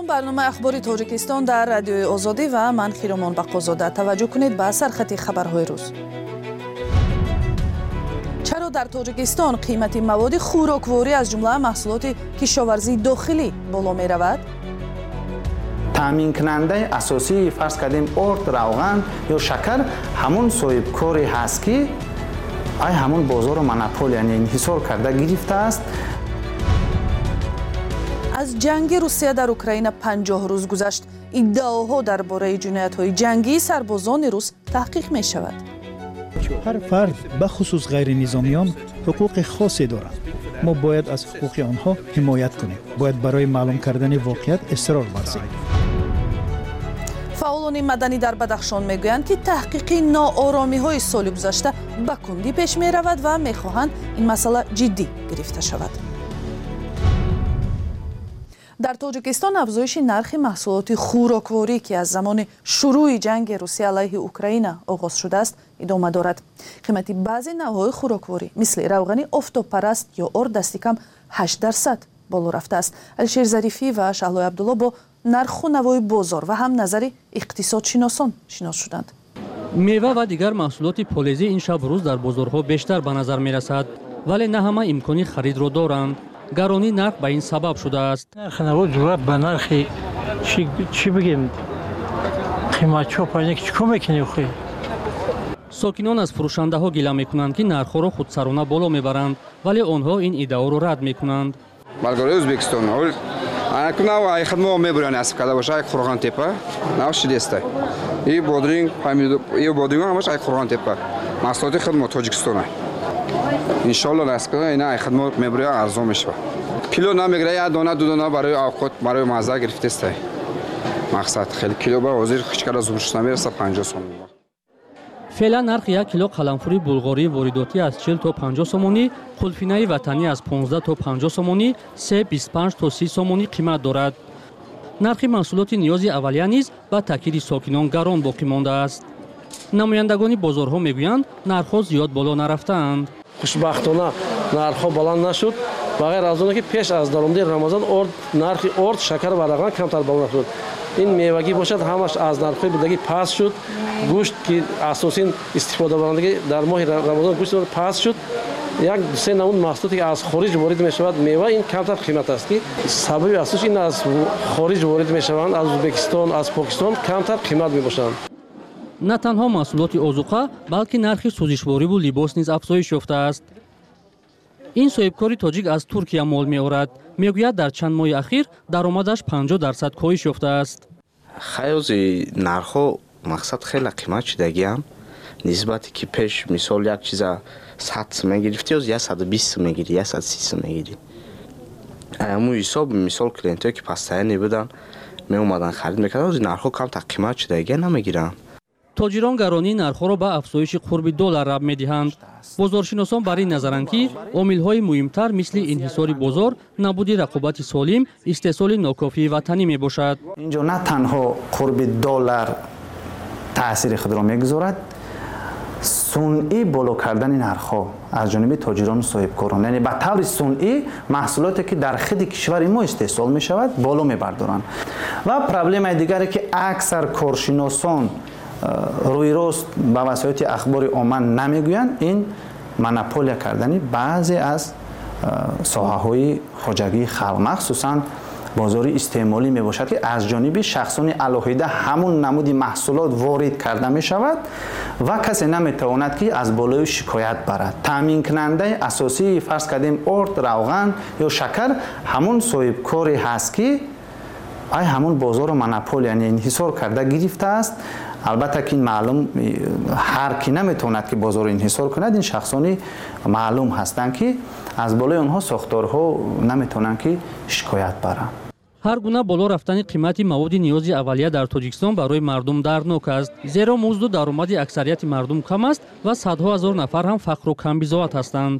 салом, барномаи ахбори тоҷикистон дар радиои озодӣ ва ман Хиромон Бақозода. таваҷҷӯҳ кунед ба сархати хабарҳои рӯз. чаро дар тоҷикистон қимати маводи хӯрокворӣ аз ҷумла маҳсулоти кишоварзии дохилӣ боло меравад? таъминкунандаи асосии фарз кардем орд, равған ё шакар ҳамон соҳибкоре ҳаст, ки ай ҳамон бозору монополия инҳисор карда гирифтааст. аз ҷанги Русия дар Украина 50 рӯз гузашт. иддаоҳо дар бораи ҷиноятҳои ҷангии сарбозони рус таҳқиқ мешавад. ҳар фард бахусус ғайринизомиён ҳуқуқи хосе доранд. мо бояд аз ҳуқуқи онҳо ҳимоят кунем. бояд барои маълум кардани воқеият исрор варзем. фаъолони маданӣ дар Бадахшон мегӯянд, ки таҳқиқи нооромиҳои соли гузашта ба кундӣ пеш меравад ва мехоҳанд ин масъала ҷиддӣ гирифта шавад. дар тоҷикистон афзоиши нархи маҳсулоти хӯрокворӣ, ки аз замони шурӯи ҷанги Русия алайҳи Украина оғоз шудааст, идома дорад. қимати баъзе навъҳои хӯрокворӣ мисли равғани офтобпараст ё ор дасти кам 8% боло рафтааст. Алишер Зарифӣ ва Шаҳлои Абдулло бо нарху навои бозор ва ҳам назари иқтисодшиносон шинос шуданд. мева ва дигар маҳсулоти полезӣ ин шаб рӯз дар бозорҳо бештар ба назар мерасад, вале на ҳама имкони харидро доранд. гаронӣ нарх ба ин сабаб шудааст. нархи ҷураб ба нархи чӣ бигем қиматчо пайне ки чикор мекунӣ охи. сокинон аз фурӯшандаҳо гила мекунанд, ки нархҳоро худсарона боло мебаранд, вале онҳо ин иддаоро рад мекунанд. Болгория Ӯзбекистон анакунав ай хидмо мебуран насиб карда боша ай Қурған тепа нав шидеста и бодринг помидор и бодринг ҳамаш ай Қурған тепа маҳсулоти хидмо Тоҷикистон иншалло насиб карда ина ай хидмо мебуря арзон мешава. кило намегира я дона ду дона барои авқот барои маза гирифтеста мақсад хеле кило ба ҳозир хичкара зумрш намереса 50 сом. феълан нархи 1 кило қаламфури булғории воридотӣ аз 40 то 50 сомонӣ, қулфинаи ватанӣ аз 15 то 50 сомонӣ, себ 25 то 30 сомонӣ қимат дорад. нархи маҳсулоти ниёзи аввалия низ ба такиди сокинон гарон боқӣ мондааст. намояндагони бозорҳо мегӯянд, нархҳо зиёд боло нарафтаанд. хушбахтона нархҳо баланд нашуд, ба ғайр аз оне ки пеш аз даромади рамазон нархи орд, шакар ва равған камтар баланд шуд. ин мевагӣ бошад ҳамаш аз нархҳои будагӣ паст шуд. гӯшт ки асосин истифодабарандагӣ дар моҳи рамазон гӯшт паст шуд. як се намуд маҳсулоте ки аз хориҷ ворид мешавад мева ин камтар қимат аст, ки сабаби асосиш ин аз хориҷ ворид мешаванд, аз Ӯзбекистон, аз Покистон камтар қимат мебошанд. на танҳо маҳсулоти озуқа, балки нархи сӯзишвориву либос низ афзоиш ёфтааст. ин соҳибкори тоҷик аз Туркия мол меорад. мегӯяд дар чанд моҳи ахир даромадаш 50% коҳиш ёфтааст. хайози нархҳо мақсад хеле қимат шудагиам нисбате ки пеш мисол як чиза 100 сом мегирифти ё 120 сом мегири 130 сом мегири. аммо ҳисоб мисол клиентое ки постоянӣ буданд меомадан харид мекарданд ҳозир нархҳо камтар қимат шудагия намегиранд. тоҷирон гаронии нархҳоро ба афзоиши қурби $1 раб медиҳанд. бозоршиносон бар ин назаранд, ки омилҳои муҳимтар мисли инҳисори бозор, набуди рақобати солим, истеҳсоли нокофии ватанӣ мебошад. инҷо на танҳо қурби $1 таъсири худро мегузорад, сунъӣ боло кардани нархҳо аз ҷониби тоҷирону соҳибкорон, яъне ба таври сунъӣ маҳсулоте ки дар хиди кишвари мо истеҳсол мешавад боло мебардоранд. ва проблемаи дигаре ки аксар коршиносон рӯйрост ба васоити ахбори омма намегӯянд, ин монополия кардани баъзе аз соҳаҳои хоҷагии халқ, махсусан бозори истеъмолӣ мебошад, ки аз ҷониби шахсони алоҳида ҳамун намуди маҳсулот ворид карда мешавад ва касе наметавонад ки аз болои шикоят барад. таъминкунандаи асосии фарз кардем орд, равған ё шакар ҳамун соҳибкоре ҳаст, ки ай ҳамун бозору монополия инҳисор карда гирифтааст. албатта ки ин маълум ҳар ки наметавонад ки бозорро инҳисор кунад, ин шахсони маълум ҳастанд, ки аз болои онҳо сохторҳо наметавонанд ки шикоят баранд. ҳар гуна боло рафтани қимати маводи ниёзи аввалия дар Тоҷикистон барои мардум дарднок аст, зеро музду даромади аксарияти мардум кам аст ва садҳо ҳазор нафар ҳам фақру камбизоат ҳастанд.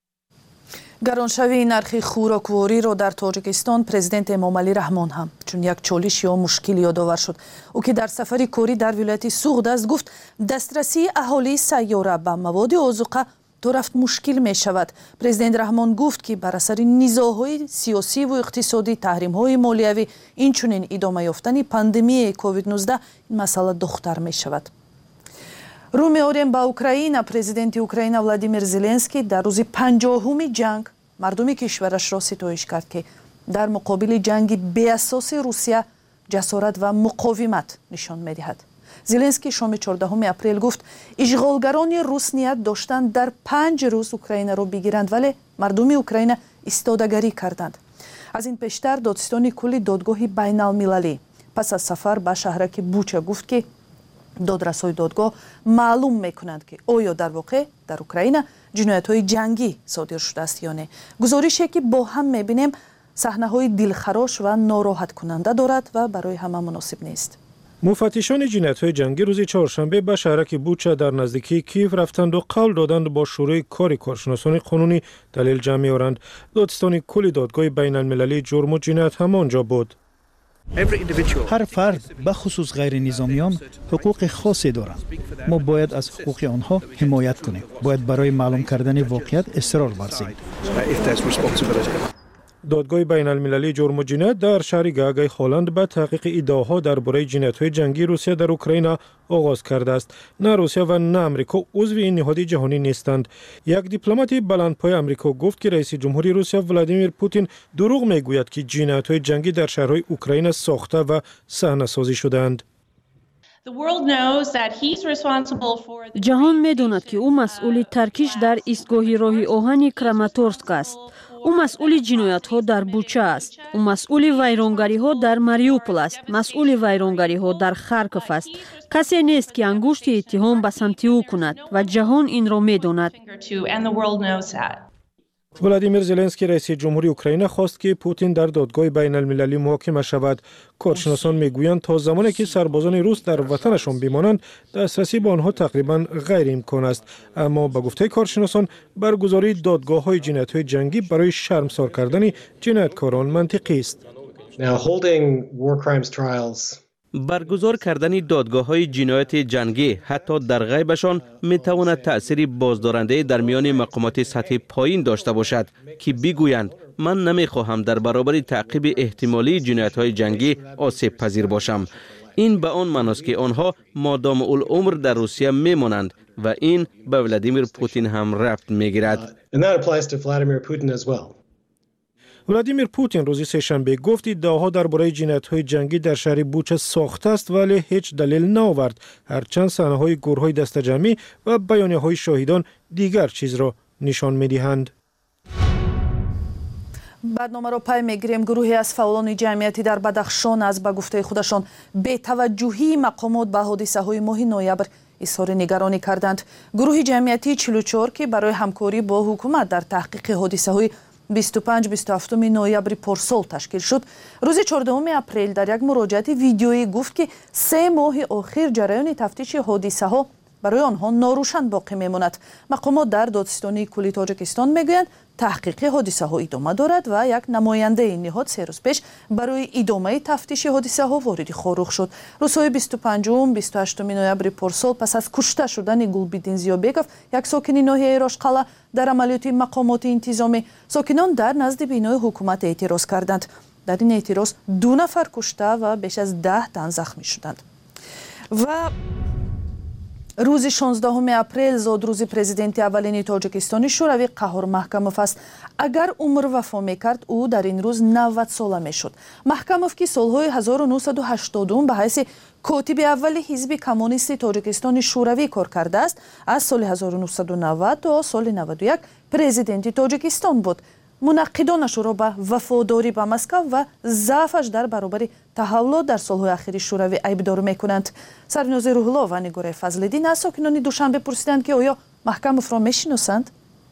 гароншавии нархи хӯроквориро дар Тоҷикистон президент Эмомалӣ Раҳмон ҳам чун як чолиш ё мушкил ёдовар шуд. ӯ ки дар сафари корӣ дар вилояти Суғд аст, гуфт дастрасии аҳолии сайёра ба маводи озуқа то рафт мушкил мешавад. Президент Раҳмон гуфт ки бар асари низоъҳои сиёсиву иқтисодӣ, таҳримҳои молиявӣ, инчунин идома ёфтани пандемияи COVID-19 ин масъала духтар мешавад. рӯ меорем ба Украина. Президенти Украина Владимир Зеленский дар рӯзи 50-уми ҷанг мардуми кишварашро ситоиш кард ки дар муқобили ҷанги беасоси Русия ҷасорат ва муқовимат нишон медиҳад. Зеленский шоми 14 апрел гуфт ишғолгарони рус ният доштанд дар 5 рӯз Украинаро бигиранд, вале мардуми Украина истодагарӣ карданд. аз ин пештар додистони кулли додгоҳи байналмилалӣ пас аз сафар ба шаҳраки Буча гуфт ки додрасои додгоҳ маълум мекунанд ки оё дар воқеъ дар Украина ҷиноятҳои ҷангӣ содир шудааст ё не. гузорише ки бо ҳам мебинем саҳнаҳои дилхарош ва нороҳаткунанда дорад ва барои ҳама муносиб нест. муфаттишони ҷиноятҳои ҷангӣ рӯзи чоршанбе ба шаҳраки Буча дар наздикии Киев рафтанду қавл доданд бо шурӯи кори коршиносони қонунӣ далел ҷамъ меоранд. додистони кулли додгоҳи байналмилалии ҷурму ҷиноят ҳам он ҷо буд. ҳар фард бахусус ғайринизомиён ҳуқуқи хосе доранд. мо бояд аз ҳуқуқи онҳо ҳимоят кунем. бояд барои маълум кардани воқеият исрор варзем. додгоҳи байналмилалии ҷурму ҷиноят дар шаҳри Гаагай Холланд ба таҳқиқи иддаоҳо дар бораи ҷиноятҳои ҷангии Русия дар Украина оғоз кардааст. На Русия ва на Амрико узви ин ниҳоди ҷаҳонӣ нестанд. Як дипломати баландпои Амрико гуфт ки раиси ҷумҳури Русия Владимир Путин дурӯғ мегӯяд ки ҷиноятҳои ҷангӣ дар шаҳрҳои Украина сохта ва саҳнасозӣ шудаанд. ҷаҳон медонад ки ӯ масъули таркиш дар истгоҳи роҳи оҳани Краматорск аст. ӯ масъули ҷиноятҳо дар Буча аст. ӯ масъули вайронгариҳо дар Мариупол аст. масъули вайронгариҳо дар Харков аст. касе нест ки ангушти иттиҳом ба самти ӯ кунад ва ҷаҳон инро медонад. Владимир Зеленский раиси ҷумҳури Украина хост ки Путин дар додгоҳи байналмилалӣ муҳокима шавад. Коршиносон мегӯянд то замоне ки сарбозони рус дар ватанашон бимонанд, дастрасӣ ба онҳо тақрибан ғайриимкон аст. Аммо ба гуфтаи коршиносон баргузории додгоҳҳои ҷиноятҳои ҷангӣ барои шармсор кардани ҷинояткорон мантиқист. баргузор кардани додгоҳҳои ҷинояти ҷангӣ ҳатто дар ғайбашон метавонад таъсири боздорандаи дар миёни мақомоти сатҳи поин дошта бошад ки бигӯянд ман намехоҳам дар баробари таъқиби эҳтимолии ҷиноятҳои ҷангӣ осебпазир бошам. ин ба он маъност ки онҳо модомулумр дар Русия мемонанд ва ин ба Владимир Путин ҳам рабт мегирад. Владимир Путин рӯзи сешанбе гуфт иддаоҳо дар бораи ҷиноятҳои ҷангӣ дар шаҳри Буча сохта аст, вале ҳеҷ далел наовард, ҳарчанд саҳнаҳои гурӯҳҳои дастаҷамъӣ ва баёнияҳои шоҳидон дигар чизро нишон медиҳанд. барномаро пай мегирем. гурӯҳе аз фаъолони ҷамъиятӣ дар Бадахшон аз ба гуфтаи худашон бетаваҷҷӯҳии мақомот ба ҳодисаҳои моҳи ноябр изҳори нигаронӣ карданд. гурӯҳи ҷамъиятии 44 ки барои ҳамкорӣ бо ҳукумат дар таҳқиқи ҳодисаҳои 25-27 ноябри порсол ташкил шуд. рӯзи 14 апрел дар як муроҷиати видеоӣ гуфт ки 3 моҳи охир ҷараёни тафтиши ҳодисаҳо барои онҳо норӯшан боқӣ мемонад. мақомот дар додистони кулли Тоҷикистон мегӯянд таҳқиқи ҳодисаҳо идома дорад ва як намояндаи ниҳод 3 рӯз пеш барои идомаи тафтиши ҳодисаҳо вориди Хорух шуд. рӯзҳои 25-28 ноябри порсол пас аз кушта шудани Гулбиддин Зиёбеков, як сокини ноҳияи Рошқала, дар амалиёти мақомоти интизомӣ сокинон дар назди бинои ҳукумат эътироз карданд. дар ин эътироз 2 нафар кушта ва беш аз 10 тан захмӣ шуданд. ва рӯзи 16 апрел зодрӯзи президенти аввалини Тоҷикистони шӯравӣ Қаҳор Маҳкамов аст. агар умр вафо мекард, ӯ дар ин рӯз 90 сола мешуд. Маҳкамов ки солҳои 1980 ба ҳайси котиби аввали ҳизби коммунисти Тоҷикистони шӯравӣ кор кардааст, аз соли 1990 то соли 91 президенти Тоҷикистон буд. мунаққидонаш ӯро ба вафодорӣ ба Москав ва заъфаш дар баробари таҳаввулот дар солҳои ахири шӯравӣ айбдор мекунанд. Сарвинози Рӯҳулло ва Нигораи Фазлиддин аз сокинони Душанбе пурсиданд ки оё Маҳкамовро мешиносанд?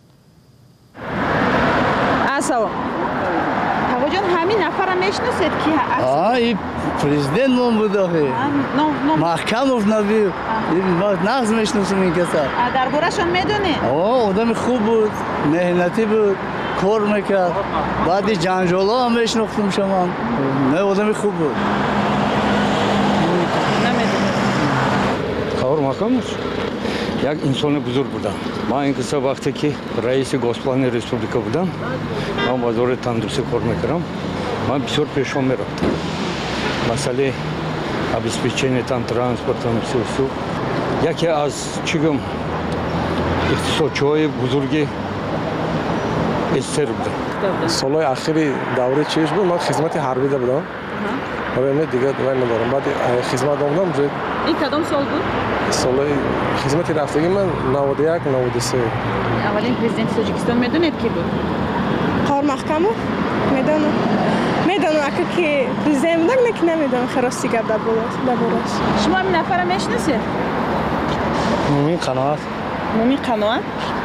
Асалом. Ҳавоҷон ҳамин нафара мешиносед ки ин президент ном буд охе. Маҳкамов нави. Нағз мешиносам ин каса. Дар борашон медонед? одами хуб буд, меҳнатӣ буд. کار میکرد بعدی جنجالا هم میشناختم شما نه آدمی خوب بود نمیدونم خبر مکمش یک انسان بزرگ بودم. من این قصه وقتی که رئیس گازپلان ریسپوبلیکا بودم، من وزارت تندرستی کار میکردم. من بسیار پیشون میرفتم. مسئله обеспечение ترانسپورت یکی از چیگم اقتصادچی‌های بزرگ استر بودم. سالهای اخیری دوره چیش بود، من خدمت حربی ده بودم. برای دیگه دوام ندارم. بعد خدمت دادم زود. این کدام سال بود؟ سالهای خدمت رفتگی من 91 93. اولین پرزیدنت تاجیکستان میدونید کی بود؟ قار محکمو میدونم. اگه که پرزیدنت بودن نه که نمیدونم خراستی گپ در بارش. شما این نفر میشناسید؟ مومین قناعت. مومین قناعت؟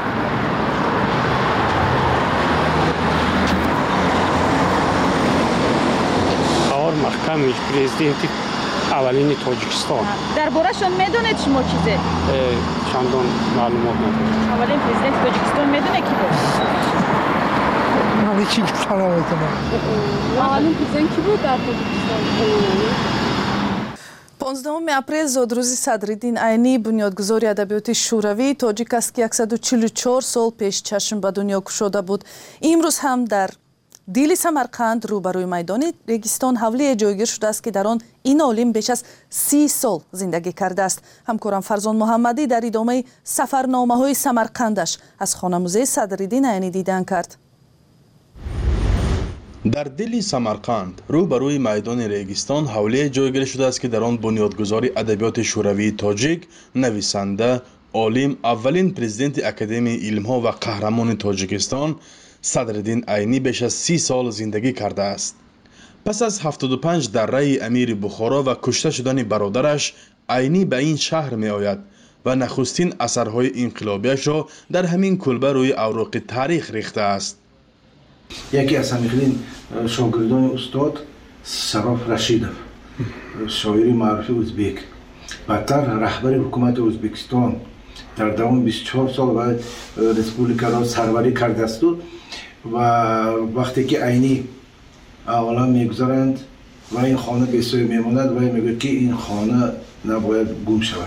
قار محکمش پرزیدنت اولین تاجیکستان. درباره‌شون میدونید شما چیزه؟ چندان معلومات ندارم. اولین پرزیدنت تاجیکستان میدونه کی بود؟ من چی گفتم نمیتونم. اولین پرزیدنت کی بود در تاجیکستان؟ 15 اپریل زاد روزی صدرالدین عینی بنیادگذاری ادبیات شوروی تاجیک است که 144 سال پیش چشم به دنیا گشوده بود. امروز هم در دیل سمرقند روبروی میدان ریگستان حوله جایگیر شده است که در آن این عالم بیش از 30 سال زندگی کرده است. همکارم فرزان محمدی در ادامه سفرنامه‌های سمرقندش از خانه موزه صدرالدین عینی دیدن کرد. در دل سمرقند روبروی میدان ریگستان حوله جایگیر شده است که در آن بنیادگذاری ادبیات شوروی تاجیک، نویسنده، عالم، اولین پرزیدنت اکادمی علم‌ها و قهرمان تاجیکستان صدرالدین عینی بیش از 30 سال زندگی کرده است. پس از 75 دره امیر بخارا و کشته شدن برادرش، عینی به این شهر می آید و نخستین اثرهای انقلابیش را در همین کلبه روی اوراق تاریخ ریخته است. یکی از همیخرین شاگردان استاد سراف رشیدов، شاعری معروف ازبک، بعدتر رهبر حکومت ازبکستان در دوام 24 سال و ریسپوبلیکا را سروری کرده است و وقتی که عینی اولا میگذارند و این خانه بسیار میماند و میگوید که این خانه نباید گم شود.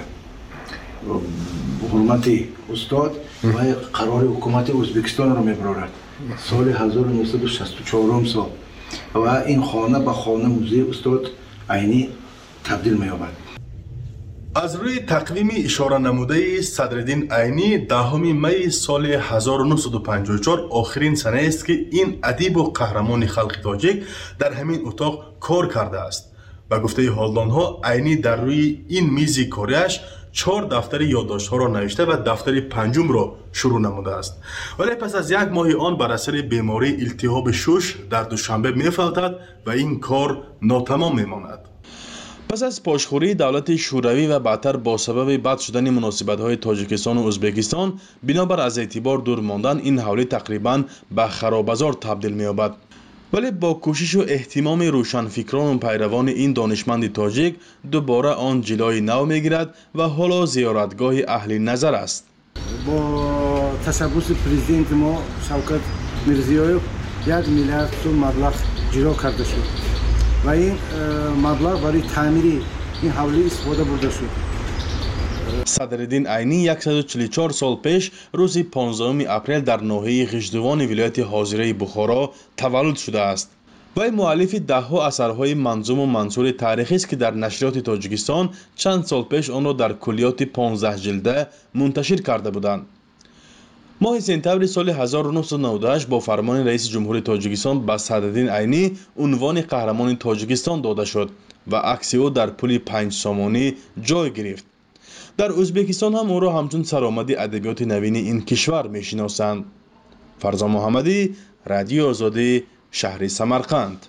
حرمت استاد و قرار حکومت ازبکستان را میبرارد. سال 1964 سال و این خانه به خانه موزه استاد عینی تبدیل می‌یابد. از روی تقویم اشاره نموده صدرالدین عینی 10 می سال 1954 آخرین سنه است که این ادیب و قهرمان خلق تاجیک در همین اتاق کار کرده است. به گفته حالدانها عینی در روی این میز کاریش 4 دفتر یادداشت‌ها را نوشته و دفتر پنجم را شروع نموده است. ولی پس از 1 ماه آن بر اثر بیماری التهاب شش در دوشنبه می‌فلتد و این کار ناتمام می‌ماند. پس از پاشخوری دولت شوروی و بعدتر با سبب بد شدن مناسبت‌های تاجیکستان و ازبکستان بنابر از اعتبار دور ماندن این حوله تقریباً به خرابزار تبدیل می‌یابد. ولی با کوشش و اهتمام روشنفکران و پیروان این دانشمند تاجیک دوباره آن جلوی نو می‌گیرد و حالا زیارتگاه اهل نظر است. با تشبث پرزیدنت ما شوکت میرزیویف 1 میلیارد سوم مبلغ جلو کرده شد و این مبلغ برای تعمیر این حوله استفاده برده شد. صدرالدین عینی 144 سال پیش روز 15 اپریل در ناحیه غشدوان ولایت حاضره بخارا تولد شده است. وی مؤلف ده‌ها اثرهای منظوم و منثور تاریخی است که در نشریات تاجیکستان چند سال پیش آن را در کلیات 15 جلده منتشر کرده بودند. ماه سپتامبر سال 1998 با فرمان رئیس جمهور تاجیکستان به صدرالدین عینی عنوان قهرمان تاجیکستان داده شد و عکس او در پل 5 سامانی جای گرفت. در ازبکستان هم او را همچون سرآمد ادبیات نوین این کشور می‌شناسند. فرزان محمدی، رادیو آزادی، شهر سمرقند.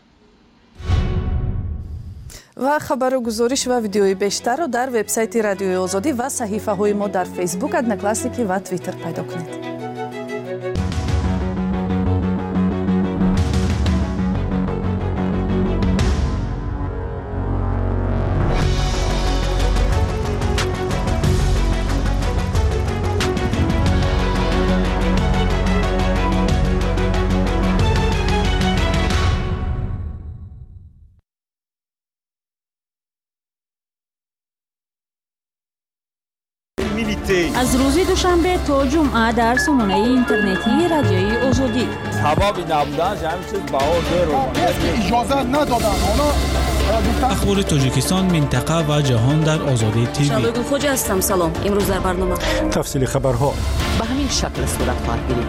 و خبر و گزارش و ویدیوی بیشتر رو در وبسایت رادیو آزادی و صحیفه های ما در فیسبوک، ادنا کلاسیکی و توییتر پیدا کنید. از روز دوشنبه تا جمعه در سامانه اینترنتی رادیوی آزادی. سبب نبودن همین چیز بهار اجازه ندادن. اخبار تاجیکستان، منطقه و جهان در آزادی تیوی. شادو خوجا هستم. سلام. امروز در برنامه تفصیل خبرها به همین شکل صورت خواهد گرفت.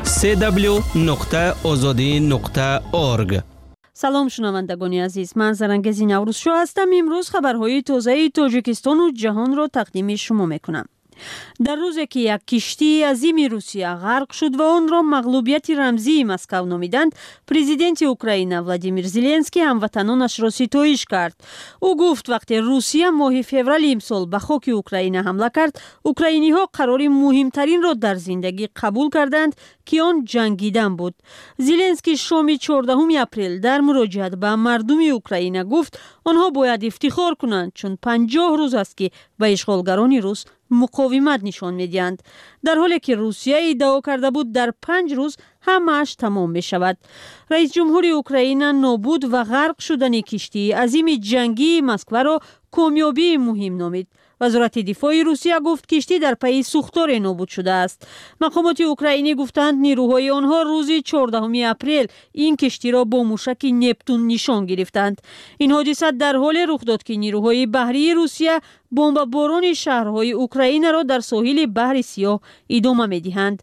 www.azadi.org. سلام شنوندگان عزیز، من زرنگزی نوروزشو هستم. امروز خبرهای تازه تاجیکستان و جهان را تقدیم شما میکنم. در روزی که یک کشتی عظیم روسیه غرق شد و آن را مغلوبیت رمزی مسکو نامیدند، پرزیدنت اوکراین ولادیمیر زلنسکی هموطنانش را ستایش کرد. او گفت وقتی روسیه ماه فوریه امسال به خاک اوکراین حمله کرد، اوکراینی ها قرار مهمترین را در زندگی قبول کردند که آن جنگیدن بود. زلنسکی شام 14 اپریل در مراجعت به مردم اوکراین گفت آنها باید افتخار کنند چون 50 روز است که به اشغالگران روس مقاومت نشان می‌دهند، در حالی که روسیه ادعا کرده بود در 5 روز همه‌اش تمام می شود. رئیس جمهور اوکراین نابود و غرق شدن کشتی عظیم جنگی مسکو را کامیابی مهم نامید. وزارت دفاع روسیه گفت کشتی در پی سوختار نابود شده است. مقامات اوکراینی گفتند نیروهای آنها روز 14 اپریل این کشتی را با موشک نپتون نشان گرفتند. این حادثه در حال رخ داد که نیروهای بحری روسیه بمباران شهرهای اوکراین را در ساحل بحر سیاه ادامه می‌دهند.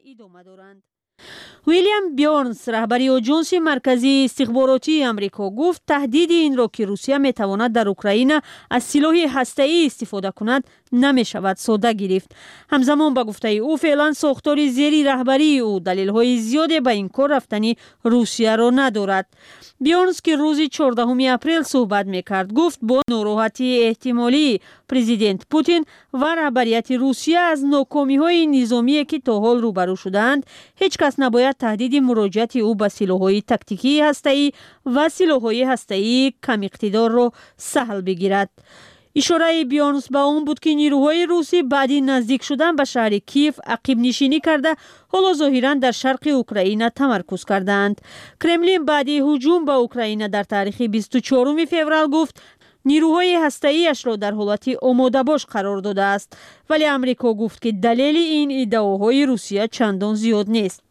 ویلیام بیورنز رهبر آژانس مرکزی استخباراتی آمریکا گفت تهدید این را که روسیه میتواند در اوکراین از سلاح هسته‌ای استفاده کند نمیشود ساده گرفت. همزمان با گفته او فعلا ساختار زیر رهبری او دلیل‌های زیادی به این کار رفتن روسیه را ندارد. بیورنز که روز 14 اپریل صحبت میکرد گفت با ناراحتی احتمالی پرزیدنت پوتین و رهبریت روسیه از ناکامی‌های نظامی که تا حال روبرو شدند، هیچ کس نباید تهدید مراجعت او به سلاح‌های تاکتیکی هسته‌ای و سلاح‌های هسته‌ای کم اقتدار را سهل بگیرد. اشاره بیورنز به آن بود که نیروهای روسی بعد نزدیک شدن به شهر کیف عقب نشینی کرده حالا ظاهراً در شرق اوکراین تمرکز کردند. کرملین بعد هجوم به اوکراین در تاریخ 24 فوریه گفت نیروهای هسته‌ایش را در حالت آماده باش قرار داده است، ولی آمریکا گفت که دلیل این ادعاهای روسیه چندان زیاد نیست.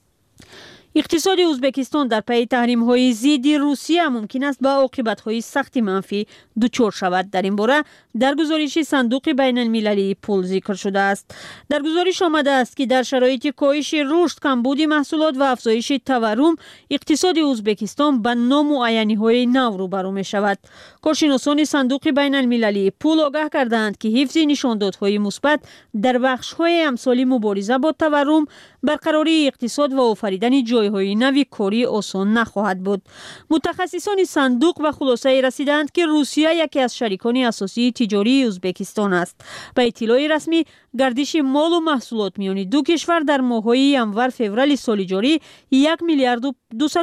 اقتصاد ازبکستان در پی تحریم‌های ضد روسیه ممکن است به عاقبت‌های سخت منفی دچار شود. در این باره در گزارش صندوق بین‌المللی پول ذکر شده است. در گزارش آمده است که در شرایط کاهش رشد، کمبود محصولات و افزایش تورم، اقتصاد ازبکستان به نامعینی‌های نو روبرو می‌شود. کارشناسان صندوق بین‌المللی پول آگاه کردند که حفظ نشاندادهای مثبت در بخش‌های امثال مبارزه با تورم، برقراری اقتصاد و آفریدن جایهای نوی کاری آسان نخواهد بود. متخصصان صندوق به خلاصه رسیدند که روسیه یکی از شریکان اساسی تجاری ازبکستان است. به اطلاع رسمی گردش مال و محصولات میان دو کشور در ماه‌های ینور فوریه سال جاری 1 میلیارد و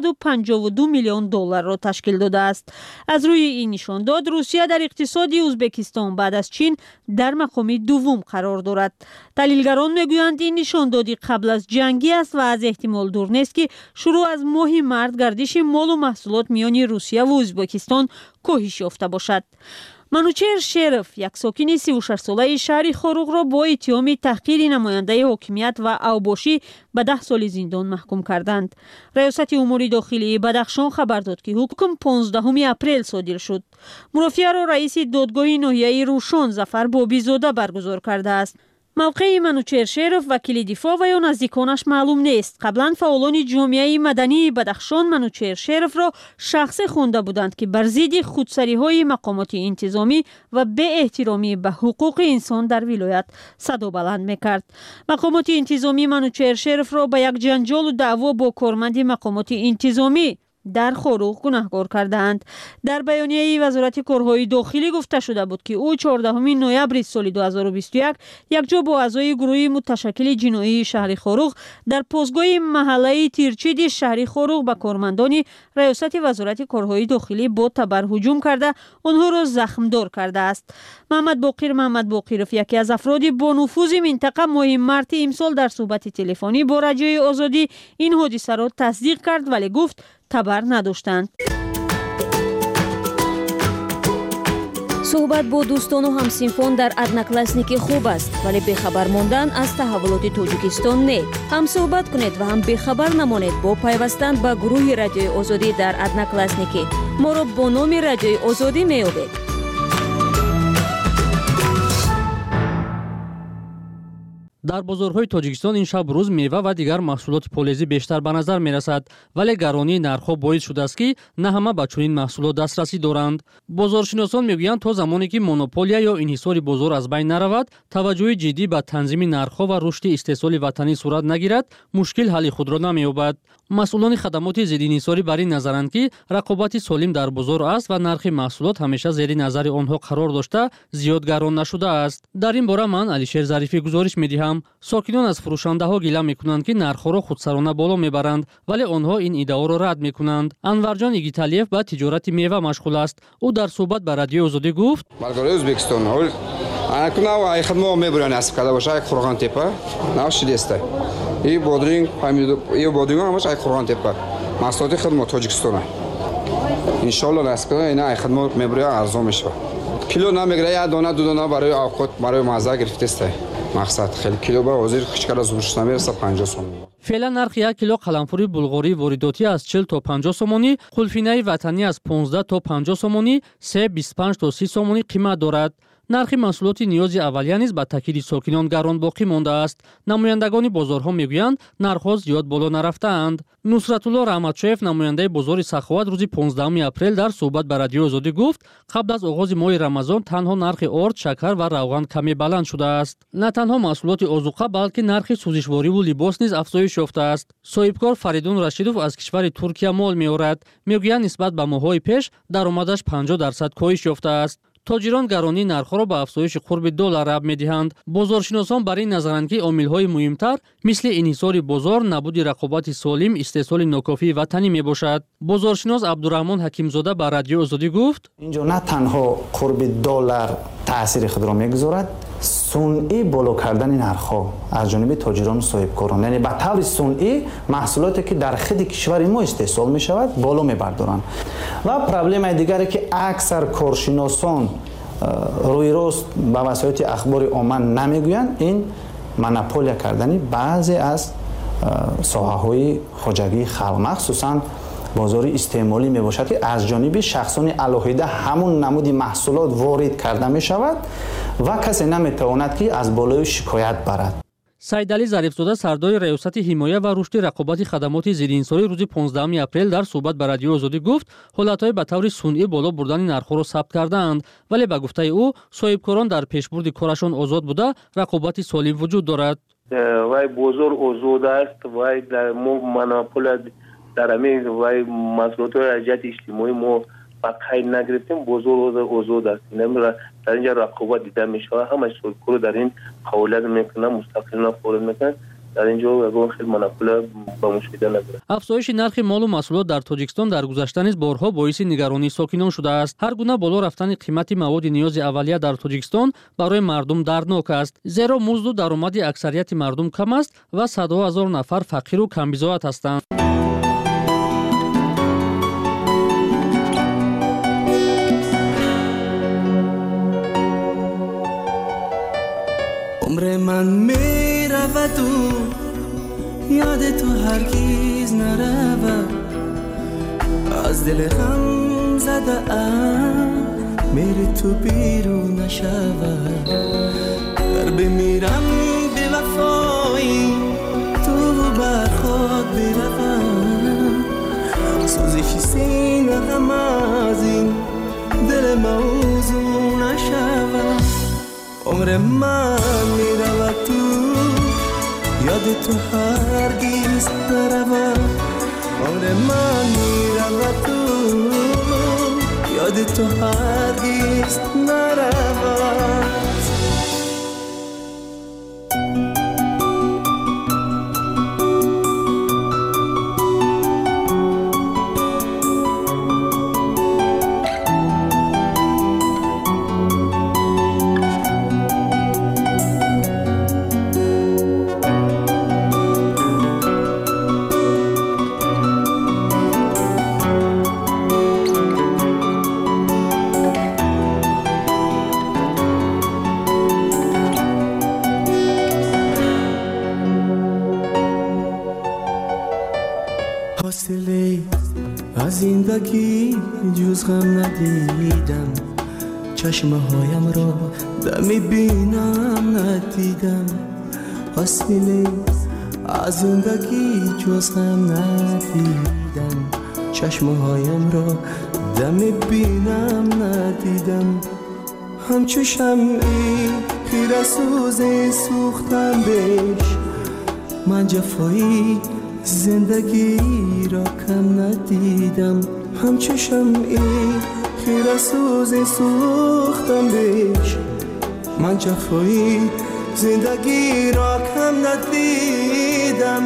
252 میلیون دلار را تشکیل داده است. از روی این نشانداد روسیه در اقتصاد ازبکستان بعد از چین در مقام دوم قرار دارد. تحلیلگران میگویند این نشانداد قبل از جنگی است و از احتمال دور نیست که شروع از ماه مارس گردش مال و محصولات میان روسیه و ازبکستان کاهش یافته باشد. منوچهر شرف، یک ساکن 36 ساله شهر خاروق را با اتهام تحقیر نماینده حاکمیت و اوباشی به 10 سال زندان محکوم کردند. ریاست امور داخلی بدخشان خبر داد که حکم 15 اپریل صادر شد. مرافعه را رئیس دادگاه ناحیه روشن ظفر بابیزاده برگزار کرده است. موقع منوچهر شرف وکیل دفاع و یا نزدیکانش معلوم نیست. قبلا فعالان جامعه مدنی بدخشان منوچهر شرف را شخصی خوانده بودند که بر ضد خودسری‌های مقامات انتظامی و به احترامی به حقوق انسان در ولایت صدا بلند می‌کرد. مقامات انتظامی منوچهر شرف را به یک جنجال و دعوا با کارمند مقامات انتظامی در خاروق گناهکار کردند. در بیانیه وزارت کارهای داخلی گفته شده بود که او 14 نوامبر سال 2021 یکجا با اعضای گروه متشکل جنایی شهر خاروق در پاسگاه محله تیرچید شهر خاروق به کارمندان ریاست وزارت کارهای داخلی با تبر هجوم کرده آنها را زخمدار کرده است. محمد باقرов یکی از افراد با نفوذ منطقه ماه مارس امسال در صحبت تلفنی با رادیوی آزادی این حادثه را تصدیق کرد، ولی گفت تبر نداشتند. صحبت با دوستان و همسینفان در ادناکلاسنیکی خوب است، ولی بخبر ماندن از تحولات تاجیکستان نه. هم صحبت کنید و هم بخبر نمانید با پیوستن به گروه رادیوی آزادی در ادناکلاسنیکی. ما را با نام رادیوی آزادی می‌یابید. дар бозорҳои тоҷикистон ин шаб рӯз мева ва дигар маҳсулоти полезӣ бештар ба назар мерасад, вале гаронии нархҳо боис шудааст ки на ҳама ба чунин маҳсулот дастрасӣ доранд. Бозоршиносон мегӯянд, то замоне ки монополия ё инҳисори бозор аз байн наравад, таваҷҷӯҳи ҷиддӣ ба танзими нархҳо ва рушди истеҳсоли ватанӣ сурат нагирад, мушкил ҳалли худро намеёбад. масъулони хадамоти зиддинҳисорӣ бар ин назаранд, ки рақобати солим дар бозор аст ва нархи маҳсулот ҳамеша зери назари онҳо қарор дошта, зиёд гарон нашудааст. дар ин бора ман Алишер Зарифӣ гузориш медиҳам. сокинон аз фурӯшандаҳо гила мекунанд, ки нархҳоро худсарона боло мебаранд, вале онҳо ин иддаоро рад мекунанд. Анварҷон Игиталиев ба тиҷорати мева машғул аст. ӯ дар суҳбат ба радиои Озодӣ гуфт: Маргарои Ӯзбекистон анакунав ай хидмо мебуран насиб карда боша ай Қурғонтепа нав шидеста и бодринг помидор и бодринг ҳамаш ай Қурғонтепа маҳсулоти хидмо Тоҷикистона иншоалло насиб карда ина ай хидмо мебуря арзон мешава. Кило намегира я дона ду дона барои авқот барои маза гирифтеста. мақсад хеле кило ба ҳозир хичкара зурш намереса 50 сом. феълан нархи 1 кило қаламфури булғории воридотӣ аз 40 то 50 сомонӣ, қулфинаи ватанӣ аз 15 то 50 сомонӣ, себ 25 то 30 сомонӣ қимат дорад. нархи маҳсулоти ниёзи аввалия низ ба таъкиди сокинон гарон боқӣ мондааст. намояндагони бозорҳо мегӯянд, нархҳо зиёд боло нарафтаанд. Нусратулло Раҳматшоев, намояндаи бозори Саховат, рӯзи 15 апрел дар суҳбат ба радиои Озодӣ гуфт, қабл аз оғози моҳи Рамазон танҳо нархи орд, шакар ва равған каме баланд шудааст. На танҳо маҳсулоти озуқа, балки нархи сӯзишвориву либос низ афзоиш ёфтааст. соҳибкор Фаридун Рашидов аз кишвари Туркия мол меорад. мегӯянд, нисбат ба моҳҳои пеш даромадаш 50% коҳиш ёфтааст. тоҷирон гаронии нархҳоро ба афзоиши қурби $1 раб медиҳанд. бозоршиносон бар ин назаранд, ки омилҳои муҳимтар мисли инҳисори бозор, набуди рақобати солим, истеҳсоли нокофии ватанӣ мебошад. бозоршинос Абдураҳмон Ҳакимзода ба радиои Озодӣ гуфт: инҷо на танҳо қурби $1 таъсири худро мегузорад, сунъӣ боло кардани нархҳо аз ҷониби тоҷирону соҳибкорон, яъне ба таври сунъӣ маҳсулоте ки дар хиди кишвари мо истеҳсол мешавад боло мебардоранд. ва проблемаи дигаре ки аксар коршиносон рӯйрост ба васоити ахбори омма намегӯянд, ин монополия кардани баъзе аз соҳаҳои хоҷагии халқ, махсусан бозори истеъмолӣ мебошад, ки аз ҷониби шахсони алоҳида ҳамун намуди маҳсулот ворид карда мешавад ва касе наметавонад ки аз болои шикоят барад. Сайдали Зарифзода, сардори раёсати ҳимоя ва рушди рақобати хадамоти зиддинҳисорӣ, рӯзи 15 апрел дар суҳбат ба радиои Озодӣ гуфт, ҳолатҳои ба таври сунъӣ боло бурдани нархҳоро сабт кардаанд, вале ба гуфтаи ӯ, соҳибкорон дар пешбурди корашон озод буда, рақобати солим вуҷуд дорад. вай бозор озод аст, вай мо монополия дар ҳамин вай маҳсулотҳои аз ҷиҳати иҷтимоӣ мо ба қайд нагирифтем, бозор озод аст. дар инҷа рақобат дида мешавад, ҳамаи соҳибкоро дар ин фаъолият мекунанд, мустақилона фаъолият мекунанд. дар инҷо ягон хел монополия ба мушоҳида надорад. афзоиши нархи молу маҳсулот дар Тоҷикистон дар гузашта низ борҳо боиси нигаронии сокинон шудааст. ҳар гуна боло рафтани қимати маводи ниёзи аввалия дар Тоҷикистон барои мардум дарднок аст, зеро музду даромади аксарияти мардум кам аст ва садҳо ҳазор нафар фақиру камбизоат ҳастанд. عمر من میرود و یاد تو هرگز نرود، از دل غم زده ام میری تو بیرون نشود. در بمیرم به وفایی تو بر خود بروم، سوزش سینه غم از این دل موضوع نشود. عمر من میرود تو یاد تو هرگز نرود، عمر من میرود تو یاد تو هرگز نرود. از زندگی جز غم ندیدم چشمه هایم را دمی بینم ندیدم وسیله از زندگی جز غم ندیدم چشمه هایم را دمی بینم ندیدم همچو شمعی خیره سوزی سوختم بهش من جفایی زندگی را کم ندیدم همچو شمعی خیره سوزی سوختم بهش من جفایی زندگی را کم ندیدم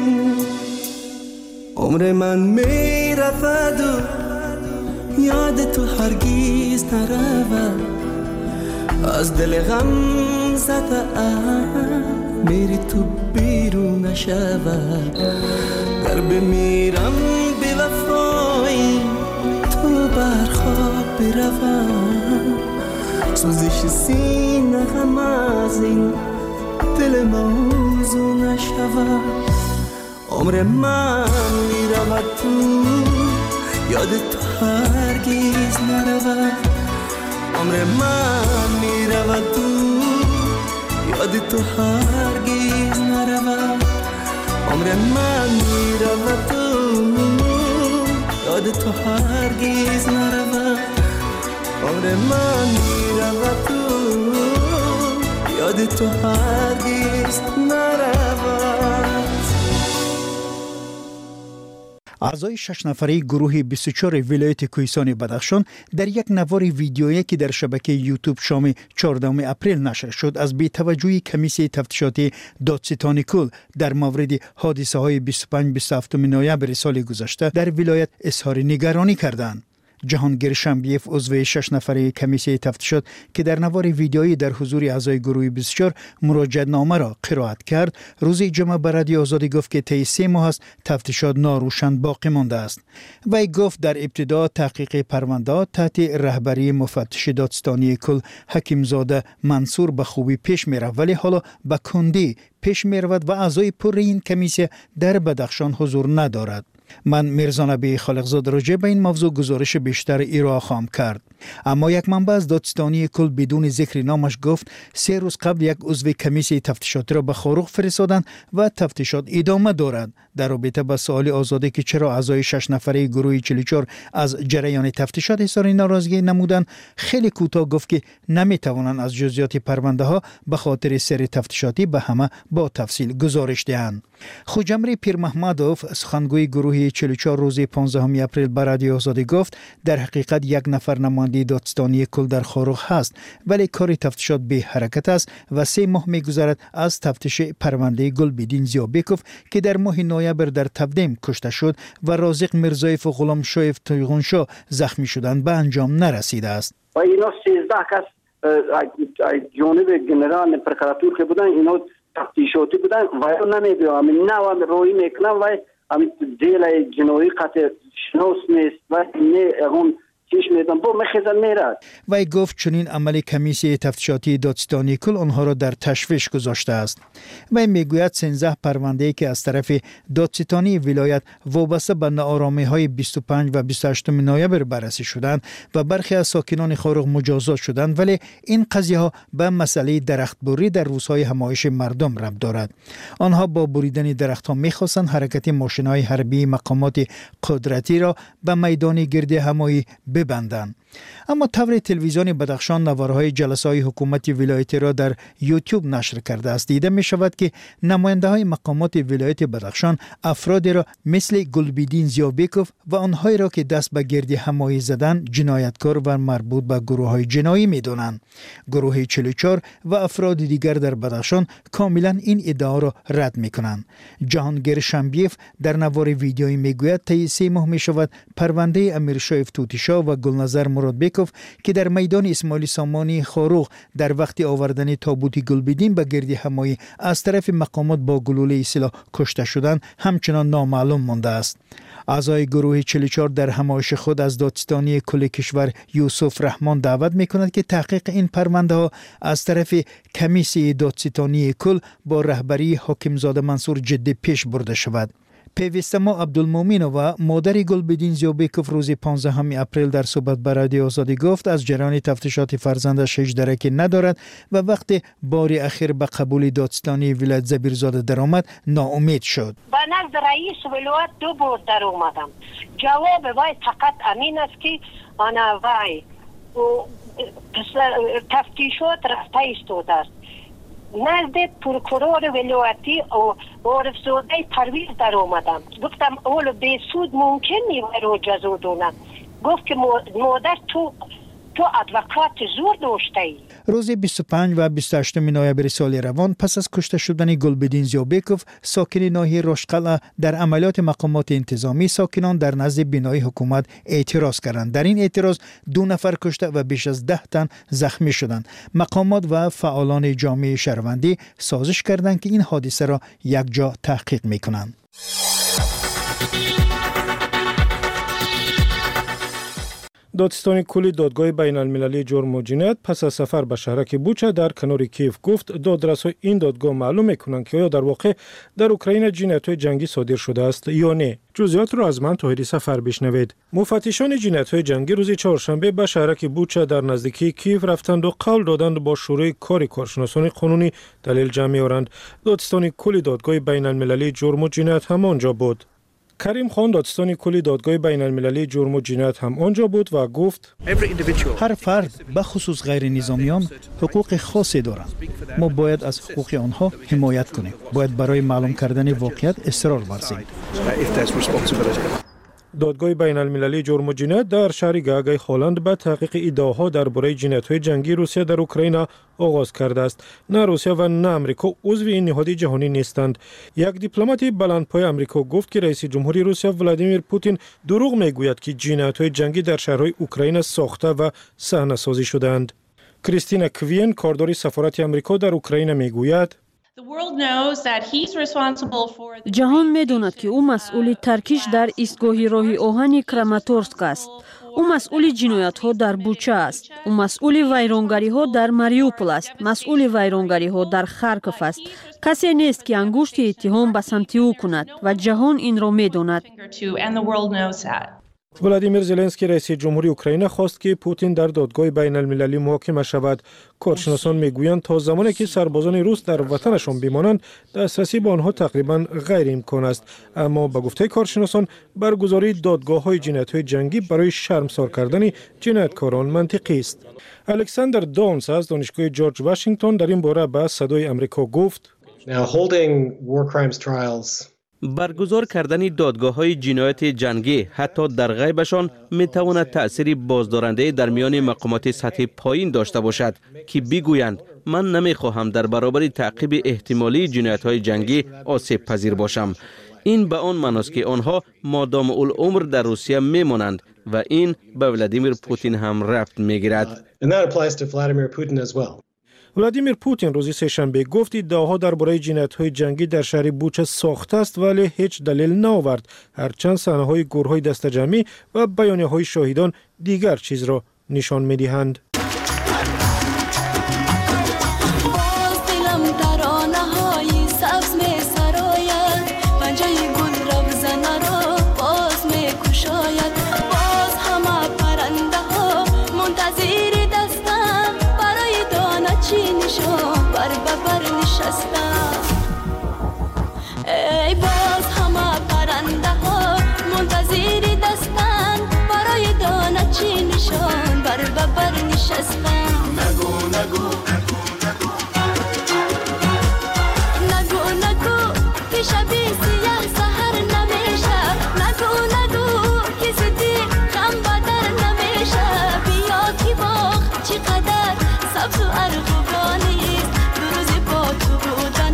عمر من می رفت و یاد تو هرگیز نرود از دل غم زده میری تو بیرون نشود گر بمیرم بی وفایی تو برخواب بروم سوزش سینه غم از این دل موضوع نشود عمر من میرود تو یاد تو هرگیز نرود عمر من میرود تو یاد تو هرگیز نرود عمر من میرود تو یاد تو هرگیز نرود عمر من میرود تو یاد تو هرگیز نرود اعضای 6 نفره گروه 24 ولایت کوهستان بدخشان در یک نوار ویدیویی که در شبکه یوتیوب شام 14 اپریل نشر شد از بی‌توجهی کمیسیون تفتیشاتی دادستانی کل در مورد حادثه های 25-27 نوامبر سال گذشته در ولایت اظهار نگرانی کردند. جهانگیر شنبیف عضو 6 نفره کمیسیون تفتیشات که در نوار ویدیویی در حضور اعضای گروه 24 مراجعت نامه را قرائت کرد روز جمعه به رادیو آزادی گفت که طی 3 ماه است تفتیشات ناروشن باقی مانده است. وی گفت در ابتدا تحقیق پرونده تحت رهبری مفتش دادستانی کل حکیمزاده منصور به خوبی پیش می رفت ولی حالا به کندی پیش می رود و اعضای پر این کمیسیون در بدخشان حضور ندارد. من میرزا نبی خالقزاده راجع به این موضوع گزارش بیشتر ارائه خواهم کرد. اما یک منبع از دادستانی کل بدون ذکر نامش گفت 3 روز قبل یک عضو کمیسیون تفتیشاتی را به خاروق فرستادند و تفتیشات ادامه دارد. در رابطه با سوال آزاده که چرا اعضای 6 نفره گروه 44 از جریان تفتیشات اظهار ناراضگی نمودند خیلی کوتاه گفت که نمیتوانند از جزئیات پرونده ها به خاطر سر تفتیشاتی به همه با تفصیل گزارش دهند. خوجمری پیر محمدوف سخنگوی گروه 44 روز 15 اپریل به رادیو آزادی گفت در حقیقت یک نفر نماینده دادستانی کل در خاروق هست ولی کار تفتیشات به حرکت است و 3 ماه می‌گذرد از تفتیش پرونده گلبدین زیابکوف که در ماه نوامبر در تبدیم کشته شد و رازق میرزایف و غلام شایف تویغونشا زخمی شدند به انجام نرسیده است. و اینا 13 کس جانب جنرال پرکراتور که بودن اینا تفتیشاتی بودن و نمیدونم نه روی میکنم و همین دیل جنایی قطع شناس نیست و نه اون چیش میدن با مخزن میرد. وی گفت چنین عمل کمیسیون تفتیشاتی دادستانی کل آنها را در تشویش گذاشته است. وی میگوید 13 پرونده که از طرف دادستانی ولایت وابسته به ناآرامی‌های 25 و 28 نوامبر بررسی شدند و برخی از ساکنان خاروق مجازات شدند ولی این قضیه ها به مسئله درختبری در روزهای همایش مردم ربط دارد. آنها با بریدن درختها می‌خواستند حرکت ماشین‌های حربی مقامات قدرتی را به میدان گرد همایی ببندند. اما طور تلویزیون بدخشان نوارهای جلسه‌های حکومت ولایتی را در یوتیوب نشر کرده است. دیده می شود که نماینده‌های مقامات ولایت بدخشان افرادی را مثل گلبدین زیابکوف و آنهایی را که دست به گردی همایی زدن جنایتکار و مربوط به گروه‌های جنایی می‌دانند. گروه 44 و افراد دیگر در بدخشان کاملا این ادعا را رد می‌کنند. جهانگیر شنبیف در نوار ویدیویی میگوید طی 3 ماه می‌شود پرونده امیر شایف توتیشا و گلنظر مرادبکوف که در میدان اسماعیل سامانی خاروق در وقت آوردن تابوت گلبدین به گردی همایی از طرف مقامات با گلوله سلاح کشته شدند همچنان نامعلوم مانده است. اعضای گروه 44 در همایش خود از دادستانی کل کشور یوسف رحمان دعوت می‌کند که تحقیق این پرونده ها از طرف کمیسیون دادستانی کل با رهبری حکیمزاده منصور جدی پیش برده شود. پیوسته ما عبدالمومنووا مادر گلبدین زیوبکوف روز 15 اپریل در صحبت با رادیو آزادی گفت از جریان تفتیشات فرزندش هیچ درکی ندارد و وقتی بار اخیر به قبول دادستانی ولایت زبیرزاده درآمد ناامید شد. با نزد رئیس ولایت 2 بار در اومدم. جواب وای فقط امین است که انا وای تفتیشات رفته ایستاده است. نزد پروکورور ولایتی عارف زاده پرویز در اومدم. گفتم اول به سود ممکن نیست رو جزا دونم. گفت که مادر تو ادوکات زور داشته ای. روز 25 و 28 نوامبر سال روان پس از کشته شدن گلبدین زیوبکوف ساکن ناحیه رشقلعه در عملیات مقامات انتظامی ساکنان در نزد بینای حکومت اعتراض کردند. در این اعتراض 2 نفر کشته و بیش از 10 تن زخمی شدند. مقامات و فعالان جامعه شهروندی سازش کردند که این حادثه را یک جا تحقیق میکنند. دادستان کلی دادگاه بین المللی جرم و جنایت پس از سفر به شهرک بوچا در کنار کیف گفت دادرسای این دادگاه معلوم میکنند که آیا در واقع در اوکراین جنایت‌های جنگی صادر شده است یا نه. جزئیات را از من طاهری سفر بشنوید. مفتشان جنایت‌های جنگی روز چهارشنبه به شهرک بوچا در نزدیکی کیف رفتند و قول دادند با شروع کار کارشناسان قانونی دلیل جمع آورند. دادستان کلی دادگاه بین المللی جرم و جنایت هم آنجا بود. کریم خان دادستان کلی دادگاه بین المللی جرم و جنایت هم آنجا بود و گفت هر فرد به خصوص غیر نظامیان حقوق خاصی دارند. ما باید از حقوق آنها حمایت کنیم. باید برای معلوم کردن واقعیت اصرار ورزیم. دادگاه بین المللی جرم و جنایت در شهر گاگای هلند به تحقیق ادعاها درباره جنایت‌های جنگی روسیه در اوکراین آغاز کرده است. نه روسیه و نه آمریکا عضو این نهاد جهانی نیستند. یک دیپلمات بلندپای آمریکا گفت که رئیس جمهوری روسیه ولادیمیر پوتین دروغ میگوید که جنایت‌های جنگی در شهرهای اوکراین ساخته و صحنه‌سازی شده‌اند. کریستینا کوین کاردار سفارت آمریکا در اوکراین میگوید جهان می‌داند که او مسئول ترکیش در ایستگاه راه آهن کراماتورسک است. او مسئول جنایت‌ها در بوچا است. او مسئول ویرانگری‌ها در ماریوپول است. مسئول ویرانگری‌ها در خارکوف است. کسی نیست که انگشت اتهام به سمت او کند و جهان این را می‌داند. ولادیمیر زلنسکی رئیس جمهوری اوکراین خواست که پوتین در دادگاه بین المللی محاکمه شود. کارشناسان میگویند تا زمانی که سربازان روس در وطنشان بمانند دسترسی به آنها تقریبا غیر امکان است. اما به گفته کارشناسان برگزاری دادگاه‌های جنایت‌های جنگی برای شرمسار کردن جنایتکاران منطقی است. الکساندر دونز از دانشگاه جورج واشنگتن در این باره به صدای آمریکا گفت برگزار کردن دادگاه‌های جنایت جنگی حتی در غیبشان می‌تواند تأثیری بازدارنده در میان مقامات سطح پایین داشته باشد که بگویند من نمی‌خواهم در برابر تعقیب احتمالی جنایت‌های جنگی آسیب پذیر باشم. این به آن معنی است که آنها مادام العمر در روسیه می‌مانند و این به ولادیمیر پوتین هم ربط می‌گیرد. ولادیمیر پوتین روز سه‌شنبه گفت ادعاها درباره جنایت‌های جنگی در شهر بوچا ساخته است ولی هیچ دلیل نآورد. هرچند صحنه‌های گروه‌های دسته‌جمعی و بیانیه‌های شاهدان دیگر چیز را نشان می‌دهند. ای باز همه پرنده ها منتظر دستن برای دانه چی نشان بر ببر نشستن. نگو نگو نگو نگو که شبی سیاه سهر نمیشه. نگو نگو که زدی غم بدر نمیشه. بیا که باغ چقدر سبز و ارغوانیست دو روز با تو بودن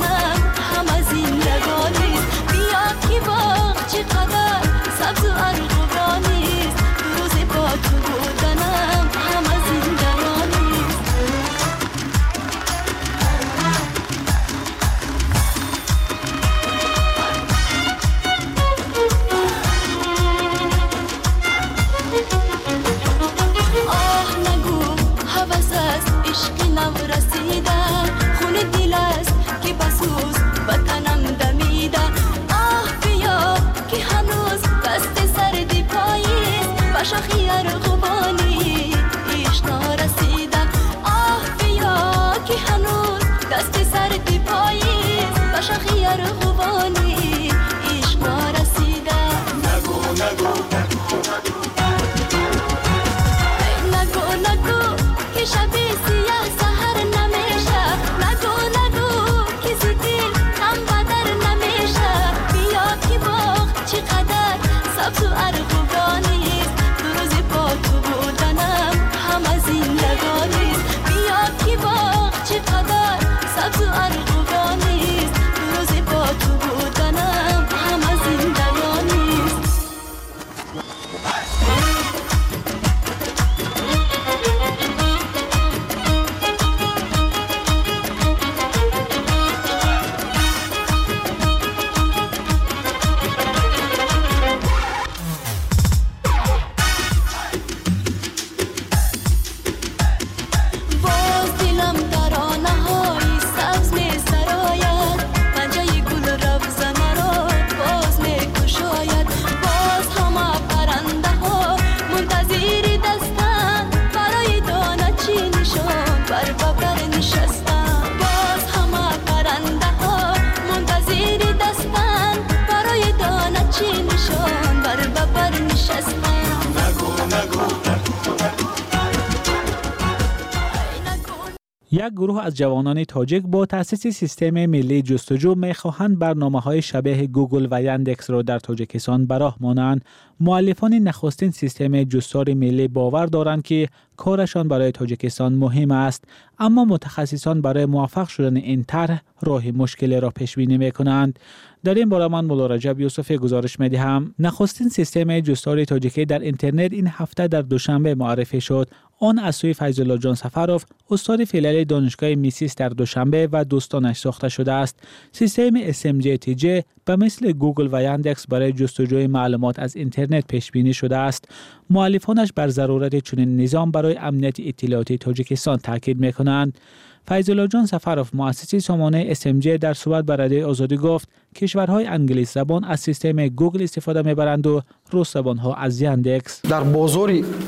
یک گروه از جوانان تاجیک با تأسیس سیستم ملی جستجو می‌خواهند برنامه‌های شبیه گوگل و یاندکس را در تاجیکستان به راه مانند. مؤلفان نخستین سیستم جستار ملی باور دارند که کارشان برای تاجیکستان مهم است، اما متخصصان برای موفق شدن این طرح راه مشکلی را پیش بینی می‌کنند. در این باره من مولا رجب یوسفی گزارش می‌دهم. نخستین سیستم جستار تاجیکی در اینترنت این هفته در دوشنبه معرفی شد. آن از سوی فیض الله جان سفروف، استاد فعلی دانشگاه میسیس در دوشنبه و دوستانش ساخته شده است. سیستم SMJTJ به مثل گوگل و یاندکس برای جستجوی معلومات از اینترنت پیش بینی شده است. مؤلفانش بر ضرورت چنین نظام برای امنیت اطلاعاتی تاجیکستان تاکید می‌کنند. فیض الله جان سفروف، مؤسس سامانه SMJ، در صحبت با رادیوی آزادی گفت کشورهای انگلیس زبان از سیستم گوگل استفاده می‌برند و روس زبان‌ها از یاندکس. در بازار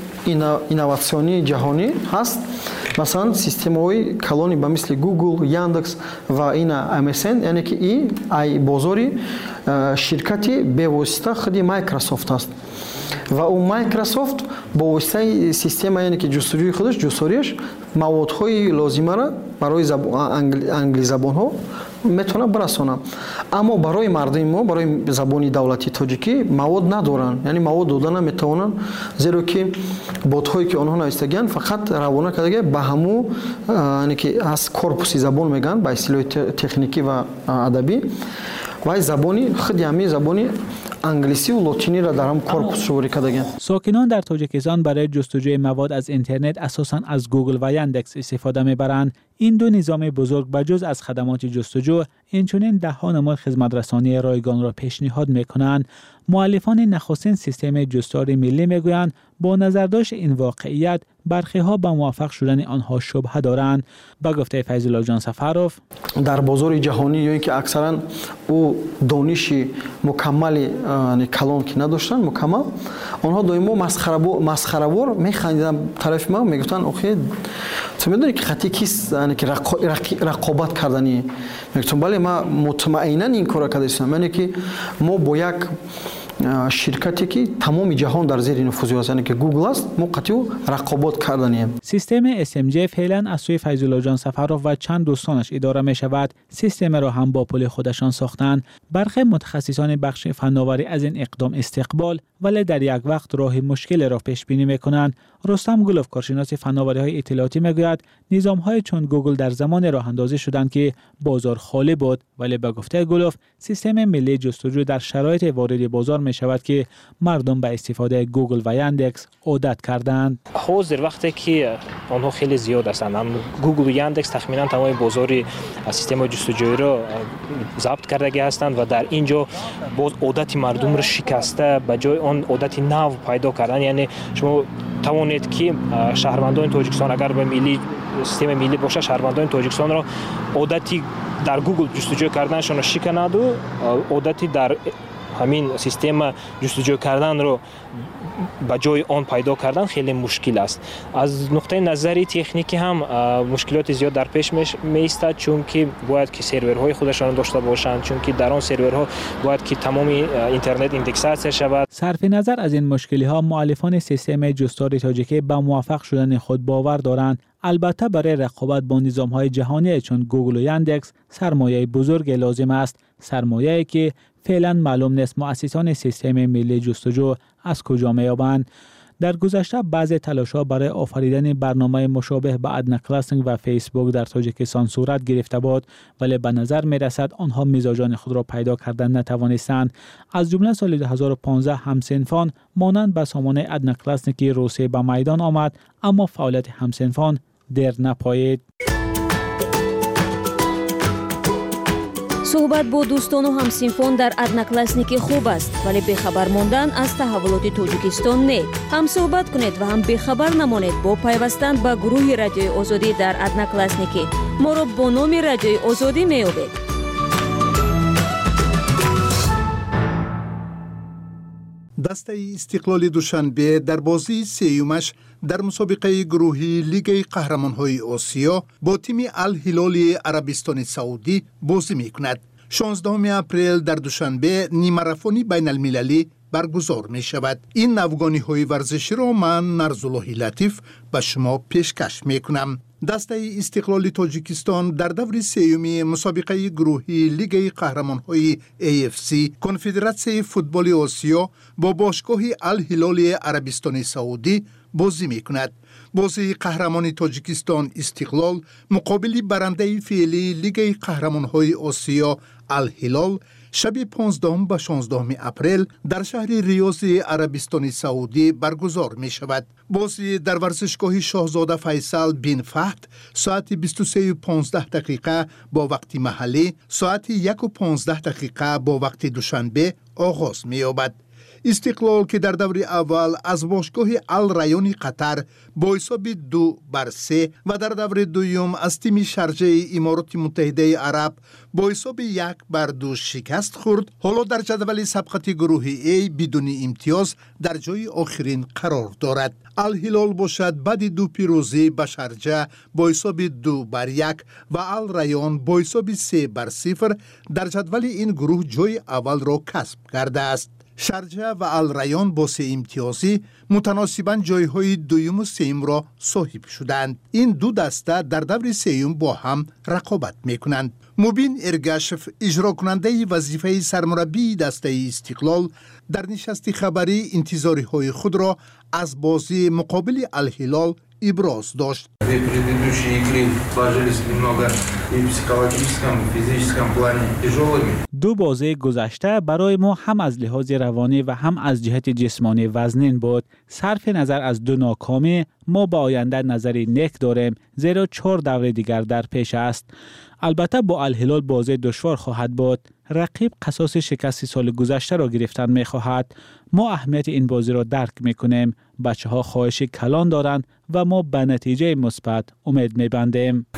اینواسیونی جهانی هست مثلا سیستم‌های کلانی به مثل گوگل، یاندکس و این MSN، یعنی که این بازاری شرکتی به واسطه خود مایکروسافت است و اون مایکروسافت با واسطه سیستم یعنی که جستجوی خودش جستاریش موادهای لازمه را برای انگلیسی زبان‌ها میتونه برسونه، اما برای مردم ما برای زبان دولتی تاجیکی مواد ندارن، یعنی مواد دادن نمیتونن، زیرا که بودهایی که آنها نوشتگن فقط روانه کرده به همو یعنی که از کورپوس زبان میگن به اصطلاح تکنیکی و ادبی و زبانی خود همین زبانی انگلیسی و لاتینی را در هم کورپوس شوری کردگن. ساکنان در تاجیکستان برای جستجوی مواد از اینترنت اساساً از گوگل و یاندکس استفاده میبرند. این دو نظام بزرگ بجز از خدمات جستجو اینچنین ده‌ها نماد خدمت رسانی رایگان را پیشنهاد میکنند. مؤلفان نخستین سیستم جستار ملی میگویند با نظرداشت این واقعیت برخی‌ها به موفق شدن آنها شبهه دارند. با گفته فیض الله جان سفروف، در بازار جهانی یا اینکه اکثرا او دانش مکمل کلان که نداشتن مکمل، آنها دائما مسخره‌وار میخندیدن طرف ما، میگفتن آخه تو میدونی که خطی کیست، یعنی که رقابت کردنی. میگفتم بله ما مطمئنا این کارو کردیم، یعنی که ما با یک شرکتی که تمام جهان در زیر نفوذ است، یعنی که گوگل است، ما قطعا رقابت کردنیم. سیستم SMJ فعلا از سوی فیض الله جان سفروف و چند دوستانش اداره می شود. سیستم را هم با پول خودشان ساختند. برخی متخصصان بخش فناوری از این اقدام استقبال ولی در یک وقت راه مشکل را پیش بینی می کنند. رستم گلوف، کارشناس فناوری های اطلاعاتی، میگوید نظام های چون گوگل در زمان راه اندازی شدند که بازار خالی بود، ولی به گفته گلوف سیستم ملی جستجو در شرایط وارد بازار می شود که مردم به استفاده گوگل و یاندکس عادت کردند. حاضر وقتی که آنها خیلی زیاد هستند، هم گوگل و یاندکس تخمینا تمام بازار سیستم جستجویی را ضبط کرده هستند و در اینجا باز عادت مردم را شکسته به جای آن عادت نو پیدا کردن. یعنی شما توانید که شهروندان تاجیکستان اگر به ملی سیستم ملی باشه، شهروندان تاجیکستان را عادتی در گوگل جستجو کردنشان را شکند و عادتی در همین سیستم جستجو کردن رو به جای آن پیدا کردن خیلی مشکل است. از نقطه نظری تکنیکی هم مشکلات زیاد در پیش می‌ایستد، چون که باید که سرورهای خودشان داشته باشند، چون که در آن سرورها باید که تمام اینترنت ایندکساژ شود. صرف نظر از این مشکل‌ها، مؤلفان سیستم جستار تاجیکی به موفق شدن خود باور دارند. البته برای رقابت با نظام‌های جهانی چون گوگل و یاندکس سرمایه بزرگ لازم است، سرمایه‌ای که فعلا معلوم نیست مؤسسان سیستم ملی جستجو از کجا می‌یابند. در گذشته بعضی تلاش‌ها برای آفریدن برنامه مشابه به ادنا کلاسینگ و فیسبوک در تاجیکستان صورت گرفته بود، ولی به نظر می‌رسد آنها مزاجان خود را پیدا کردن نتوانستند. از جمله سال 2015 همسنفان مانند به سامانه ادنا کلاسینگ که روسیه به میدان آمد، اما فعالیت همسنفان در نپایید. صحبت با دوستان و همسنفان در ادناکلاسنیک خوب است، ولی بخبر ماندن از تحولات تاجیکستان نه. هم صحبت کنید و هم بخبر نمانید با پیوستن به گروه رادیوی آزادی در ادناکلاسنیک. ما را با نام رادیوی آزادی می‌یابید. دسته استقلال دوشنبه در بازی سیومش در مسابقه گروهی لیگ قهرمان‌های آسیا با تیم الهلال عربستان سعودی بازی می‌کند. 16 اپریل در دوشنبه نیمه‌رفانی بین المللی برگزار می‌شود. این نوگانی‌های ورزشی را من نرزالله لطیف به شما پیشکش می‌کنم. دسته استقلال تاجیکستان در دور سیومی مسابقه گروهی لیگ قهرمان‌های AFC کنفدراسیون فوتبال آسیا با باشگاه الهلال عربستان سعودی بازی می‌کند. بازی قهرمان تاجیکستان استقلال مقابل برنده فعلی لیگ قهرمان‌های آسیا الهلال شب 15 و 16 اپریل در شهر ریاض عربستان سعودی برگزار می شود. بازی در ورزشگاه شاهزاده فیصل بن فهد ساعت 23:15 با وقت محلی، ساعت 1:15 با وقت دوشنبه آغاز می یابد. استقلال که در دور اول از باشگاه الرایان قطر با حساب 2-3 و در دور دوم از تیم شارجه امارات متحده عرب با حساب 1-2 شکست خورد، حالا در جدول سبقت گروه A بدون امتیاز در جای آخرین قرار دارد. الهلال باشد بعد 2 پیروزی به شارجه با حساب 2-1 و الرایان با حساب 3-0 در جدول این گروه جای اول را کسب کرده است. شارجه و الرایان با 3 امتیازی متناسباً جایهای دوم و سوم را صاحب شدند. این دو دسته در دور سوم با هم رقابت میکنند. مبین ارگاشف اجرا کننده وظیفه سرمربی دسته استقلال در نشست خبری انتظاری های خود را از بازی مقابل الهلال ابراز داشت. دو بازی گذشته برای ما هم از لحاظ روانی و هم از جهت جسمانی وزنین بود. صرف نظر از دو ناکامی ما با آینده نظری نیک داریم، زیرا 4 دوره دیگر در پیش است. البته با الهلال بازی دشوار خواهد بود. رقیب قصاص شکست سال گذشته را گرفتن می خواهد. ما اهمیت این بازی را درک می کنیم. بچه ها خواهش کلان دارند و ما به نتیجه مثبت امید می بندیم.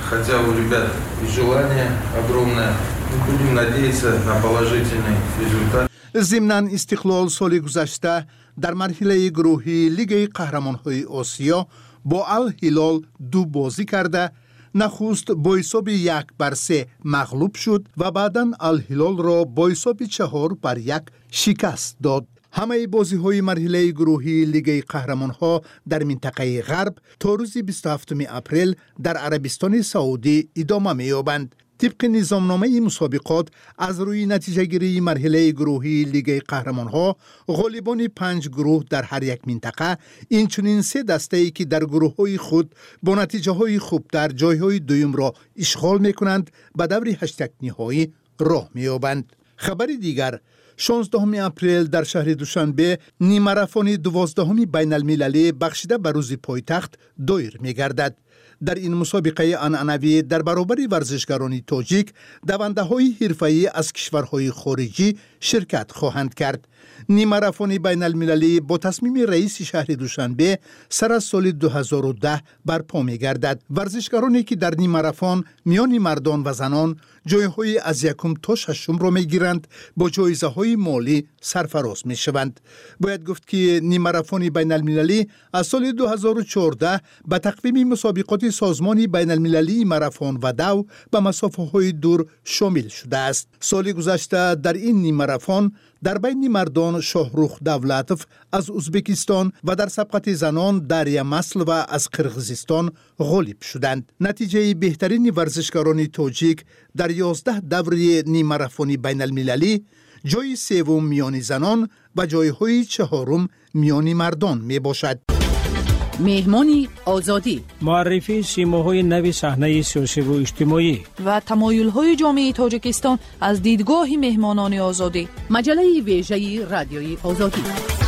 ضمناً استقلال سال گذشته در مرحله گروهی لیگ قهرمان‌های آسیا با الهلال 2 بازی کرده، نخست با حساب 1-3 مغلوب شد و بعداً الهلال را با حساب 4-1 شکست داد. همه بازی‌های مرحله گروهی لیگ قهرمان‌ها در منطقه غرب تا روز 27 اپریل در عربستان سعودی ادامه می‌یابند. طبق نظامنامه مسابقات از روی نتیجه گیری مرحله گروهی لیگ قهرمان‌ها غالبان 5 گروه در هر یک منطقه، اینچنین 3 دسته‌ای که در گروه‌های خود با نتیجه‌های خوبتر جای‌های دوم را اشغال می‌کنند به دور 8 نهایی راه می‌یابند. خبر دیگر 16 اپریل در شهر دوشنبه نیمه‌ماراتون 12 بین المللی بخشیده به روز پایتخت دایر می‌گردد. در این مسابقه عنعنوی در برابر ورزشکاران تاجیک دونده‌های حرفه‌ای از کشورهای خارجی شرکت خواهند کرد. نیمه‌ماراتون بین المللی با تصمیم رئیس شهر دوشنبه سر از سال 2010 برپا می‌گردد. ورزشکارانی که در نیمه‌ماراتون میان مردان و زنان جایهای از 1 تا 6 را می‌گیرند با جایزه‌های مالی سرفراز می‌شوند. باید گفت که نیمه‌ماراتون بین المللی از سال 2014 به تقویم مسابقات سازمان بین المللی ماراتون و دو به مسافه‌های دور شامل شده است. سال گذشته در این نیمه‌ماراتون در بین مردان شاهرخ دولتوف از ازبکستان و در سبقت زنان دریا مسل و از قرغیزستان غالب شدند. نتیجه بهترین ورزشکاران تاجیک در 11 دوره نیمه‌ماراتون بین المللی جای 3 میان زنان و جایهای 4 میان مردان می باشد. مهمانی آزادی، معرفی سیماهای نوی صحنه سیاسی و اجتماعی و تمایل‌های جامعه تاجیکستان از دیدگاه مهمانان آزادی. مجله ویژه رادیوی آزادی.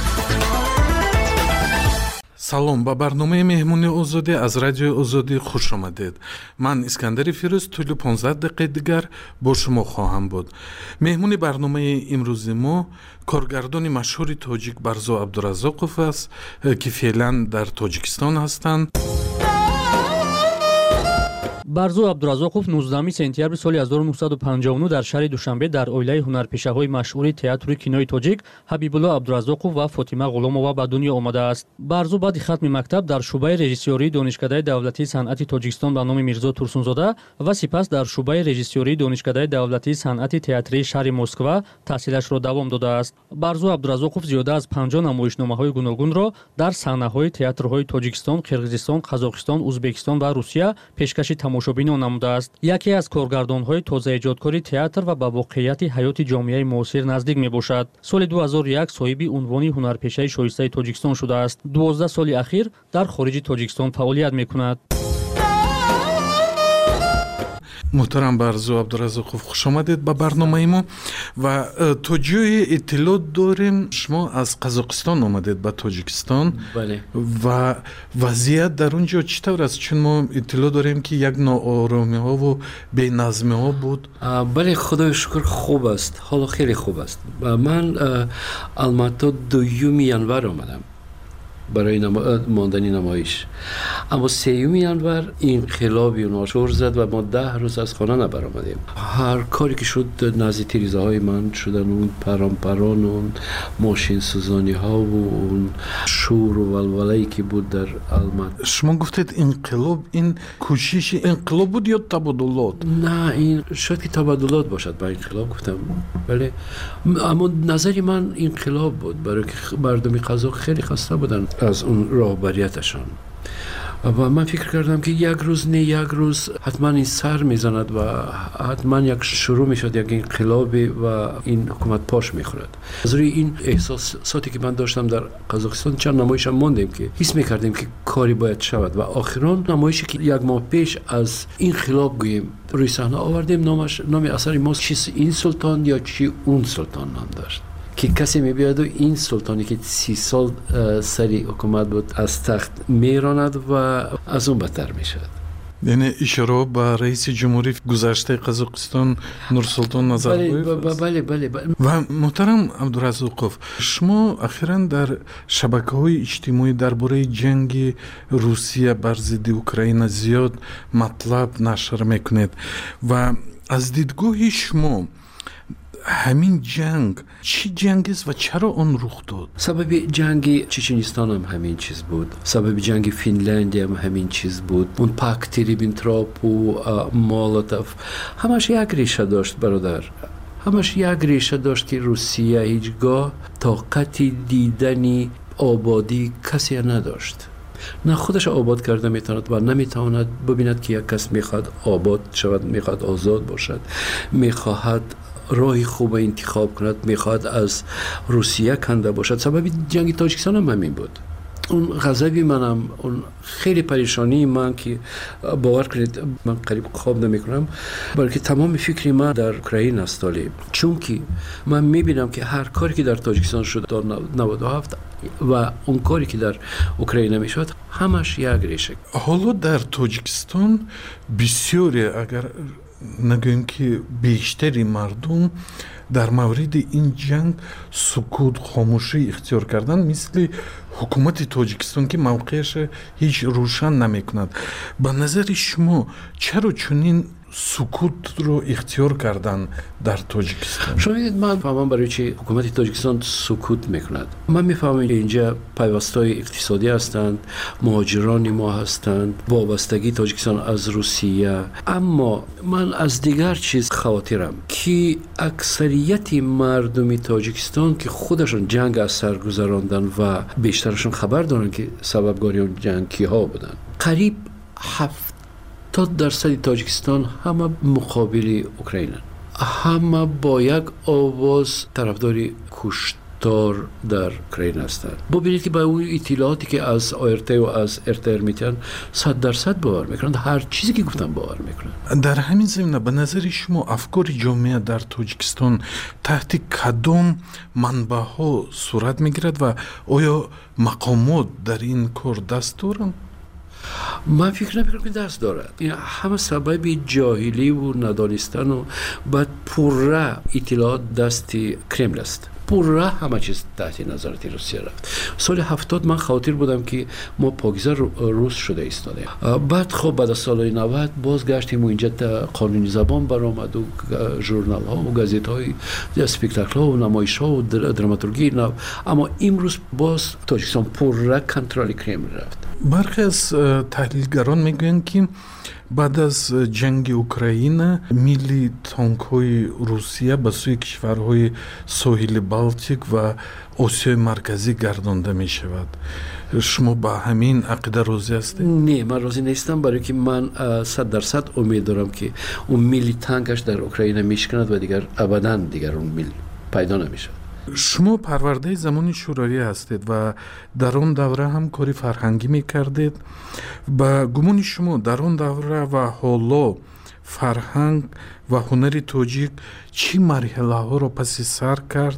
салом ба барномаи меҳмони озодӣ аз радиои озодӣ хуш омадед. ман искандари фирӯз тӯли 15 дақиқаи дигар бо шумо хоҳам буд. меҳмони барномаи имрӯзи мо коргардони машҳури тоҷик барзо абдураззоқов аст ки феълан дар тоҷикистон ҳастанд. барзу абдуразоқов 19 сентябри соли 1959 дар шаҳри душанбе дар оилаи ҳунарпешаҳои машҳури театру кинои тоҷик ҳабибулло абдуразоқов ва фотима ғуломова ба дунё омадааст. барзу баъди хатми мактаб дар шуъбаи режиссёрии донишкадаи давлатии санъати тоҷикистон ба номи мирзо турсунзода ва сипас дар шуъбаи режиссёрии донишкадаи давлатии санъати театрии шаҳри Москва таҳсилашро давом додааст. барзу абдуразоқов зиёда аз 50 намоишномаҳои гуногунро дар саҳнаҳои театрҳои Тоҷикистон, Қирғизистон, Қазоқистон, Узбекистон ва Русия пешкаши тамошобинон намудааст. яке аз коргардонҳои тозаиҷодкори театр ва ба воқеияти ҳаёти ҷомеаи муосир наздик мебошад. соли 2001 соҳиби унвони ҳунарпешаи шоистаи Тоҷикистон шудааст. 12 соли ахир дар хориҷи Тоҷикистон фаъолият мекунад. муҳтарам барзу абдуразоқов, хуш омадед ба барномаи мо ва то ҷое иттилоъ дорем шумо аз Қазоқистон омадед ба Тоҷикистон. бале. ва вазъият дар он ҷо чӣ тавр аст? чун мо иттилоъ дорем ки як нооромиҳову беназмиҳо буд. бале, худои шукр хуб аст, ҳоло хеле хуб аст. ман албатта 2 январ омадам برای ماندنی نمایش، اما 3 ینور انقلابی ناچار زد و ما 10 روز از خانه نبرآمدیم. هر کاری که شد نزد تیریزه‌های من شدن، اون پران اون ماشین سوزانی ها و اون شور و ولوله‌ای که بود در الماط. شما گفتید انقلاب، این کوشش انقلاب بود یا تبادلات؟ نه، این شاید که تبادلات باشد. با انقلاب گفتم بله، اما نظری من انقلاب بود، برای که مردم قزاق خیلی خسته بودن از اون راهبریتشان و من فکر کردم که یک روز حتما این سر میزند و حتما یک شروع میشد، یک انقلابی و این حکومت پاش میخورد. از روی این احساساتی که من داشتم در قزاقستان چند نمایش هم ماندیم که حس میکردیم که کاری باید شود و آخران نمایشی که 1 ماه پیش از انقلاب گوییم روی صحنه آوردیم، نام اثر ما چی این سلطان یا چی اون سلطان نام داشت که کسی میبیاد و این سلطانی که 30 سال سری حکومت بود از تخت میراند و از اون بدتر میشد. یعنی اشاره به رئیس جمهوری گذشته قزاقستان نورسلطان نظربایف. بله. و محترم عبدالرزاقов، شما اخیراً در شبکه‌های اجتماعی درباره جنگ روسیه بر ضد اوکراین زیاد مطلب نشر میکنید و از دیدگاه شما همین جنگ چی جنگ است و چرا آن رخ داد؟ سبب جنگ چچنستان هم همین چیز بود، سبب جنگ فنلندی هم همین چیز بود، اون پاکت ریبنتروپ و مولوتوف همش یک ریشه داشت برادر، همش یک ریشه داشت که روسیه هیچگاه طاقت دیدنی آبادی کسی نداشت. نه خودش آباد کرده میتواند و نمیتواند ببیند که یک کس میخواد آباد شود، میخواد آزاد باشد، میخواهد راهی خوب انتخاب کند، میخواد از روسیه کنده باشد. سبب جنگ تاجیکستان هم همین بود. اون غضبی منم، اون خیلی پریشانی من که باور کنید من قریب خواب نمیکنم، بلکه تمام فکری من در اوکراین است. چون که من میبینم که هر کاری که در تاجیکستان شد در 97 و اون کاری که در اوکراین میشد همش یک ریشه. حالا در تاجیکستان بسیاری، اگر نگویم که بیشتری مردم در مورد این جنگ سکوت، خاموشی اختیار کردن، مثل حکومت تاجیکستان که موقعش هیچ روشن نمی کند. به نظر شما چرا چنین سکوت رو اختیار کردن در تاجیکستان؟ شما میدید من فهمم برای چی حکومت تاجیکستان سکوت میکند. من میفهمم اینجا پیوستای اقتصادی هستند، مهاجران ما هستند، وابستگی تاجیکستان از روسیه، اما من از دیگر چیز خاطرم که اکثریت مردم تاجیکستان که خودشون جنگ از سر گذراندن و بیشترشون خبر دارن که سببگاری اون جنگ کیها بودن، قریب 70% تاجیکستان همه مقابل اوکراین، همه با یک آواز طرفداری کشتار در اوکراین هستند. ببینید که با اون اطلاعاتی که از آرت و از ارتر میتن 100% باور میکنند، هر چیزی که گفتم باور میکنند. در همین زمینه به نظر شما افکار جامعه در تاجیکستان تحت کدام منبع‌ها صورت میگیرد و آیا مقامات در این کار دست دارند؟ من فکر نمیکنم که دست دارد. این همه سبب جاهلی و ندانستن و بعد پوره اطلاعات دست کرمل است. پورا همه چیز تحت نظارت روسیه رفت. سال 70 من خاطر بودم که ما پاکیزه روس شده ایستاده. بعد خب بعد از سال 90 باز گشتیم و اینجا قانونی زبان برآمد و ژورنال ها و گازیت های اسپکتاکل ها و نمایش ها و دراماتورگی نو. اما امروز باز تاجیکستان پورا کنترل کرملین رفت. برخی از تحلیلگران میگویند که بعد از جنگ اوکراین میلی تانک‌های روسیه به سوی کشورهای ساحل بالتیک و آسیای مرکزی گردانده می شود. شما با همین عقیده راضی هستید؟ نه، من راضی نیستم، برای که من 100% امید دارم که اون میلی تانکش در اوکراین میشکند و دیگر ابداً دیگر اون میل پیدا نمیشه. شما پرورده زمان شوروی هستید و در آن دوره هم کاری فرهنگی میکردید. با گمان شما در آن دوره و حالا فرهنگ و هنر تاجیک چی مرحله ها را پس سر کرد؟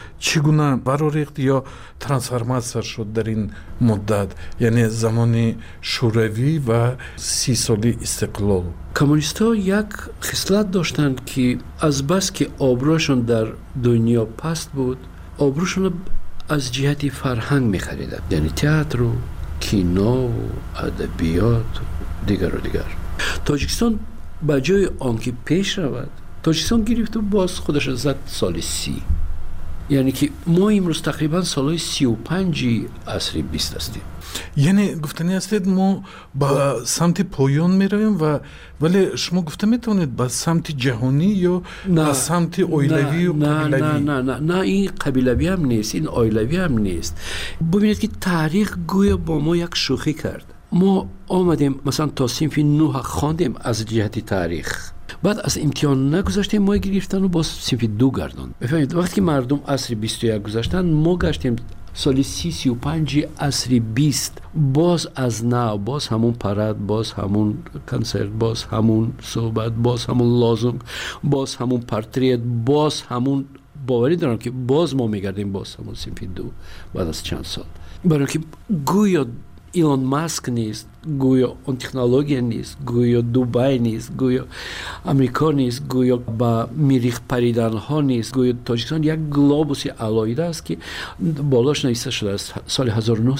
چگونه برآورد یا ترانسفورماسیون شد در این مدت، یعنی زمان شوروی و 30 سالی استقلال؟ کمونیست‌ها یک خصلت داشتند که از بس که آبروشون در دنیا پست بود، آبروشون از جهت فرهنگ می‌خریدند، یعنی تئاتر و کینو و ادبیات و دیگر. تاجیکستان به جای آنکه پیش رود، تاجیکستان گرفت و باز خودش زد سال 30. یعنی که ما امروز تقریبا سالهای 35 عصر 20 هستیم. یعنی گفتنی هستید ما با سمت پایان می رویم ولی شما گفته میتونید با سمت جهانی یا با سمت اویلوی و قبیلوی؟ نه این قبیلوی هم نیست، این اویلوی هم نیست. ببینید که تاریخ گویا با ما یک شوخی کرد. ما آمدیم مثلا تا صنف 9 خواندیم از جهت تاریخ، بعد از امتحان نگذاشتیم ما گرفتن و باز صنف 2 گردان. بفهمید وقتی که مردم عصر 21 گذاشتن، ما گشتیم سال 35 عصر 20 باز از نو، باز همون پرد، باز همون کنسرت، باز همون صحبت، باز همون لازم، باز همون پورتریت، باز همون. باوری دارم که باز ما میگردیم باز همون صنف 2 بعد از چند سال. برای که گویا ایلان ماسک نیست، گویا اون تکنولوژی نیست، گویا دبی نیست، گویا امریکا نیست، گویا با مریخ پریدن ها نیست، گویا تاجیکستان یک گلوبوس علایده است که بالاش نوشته شده است سال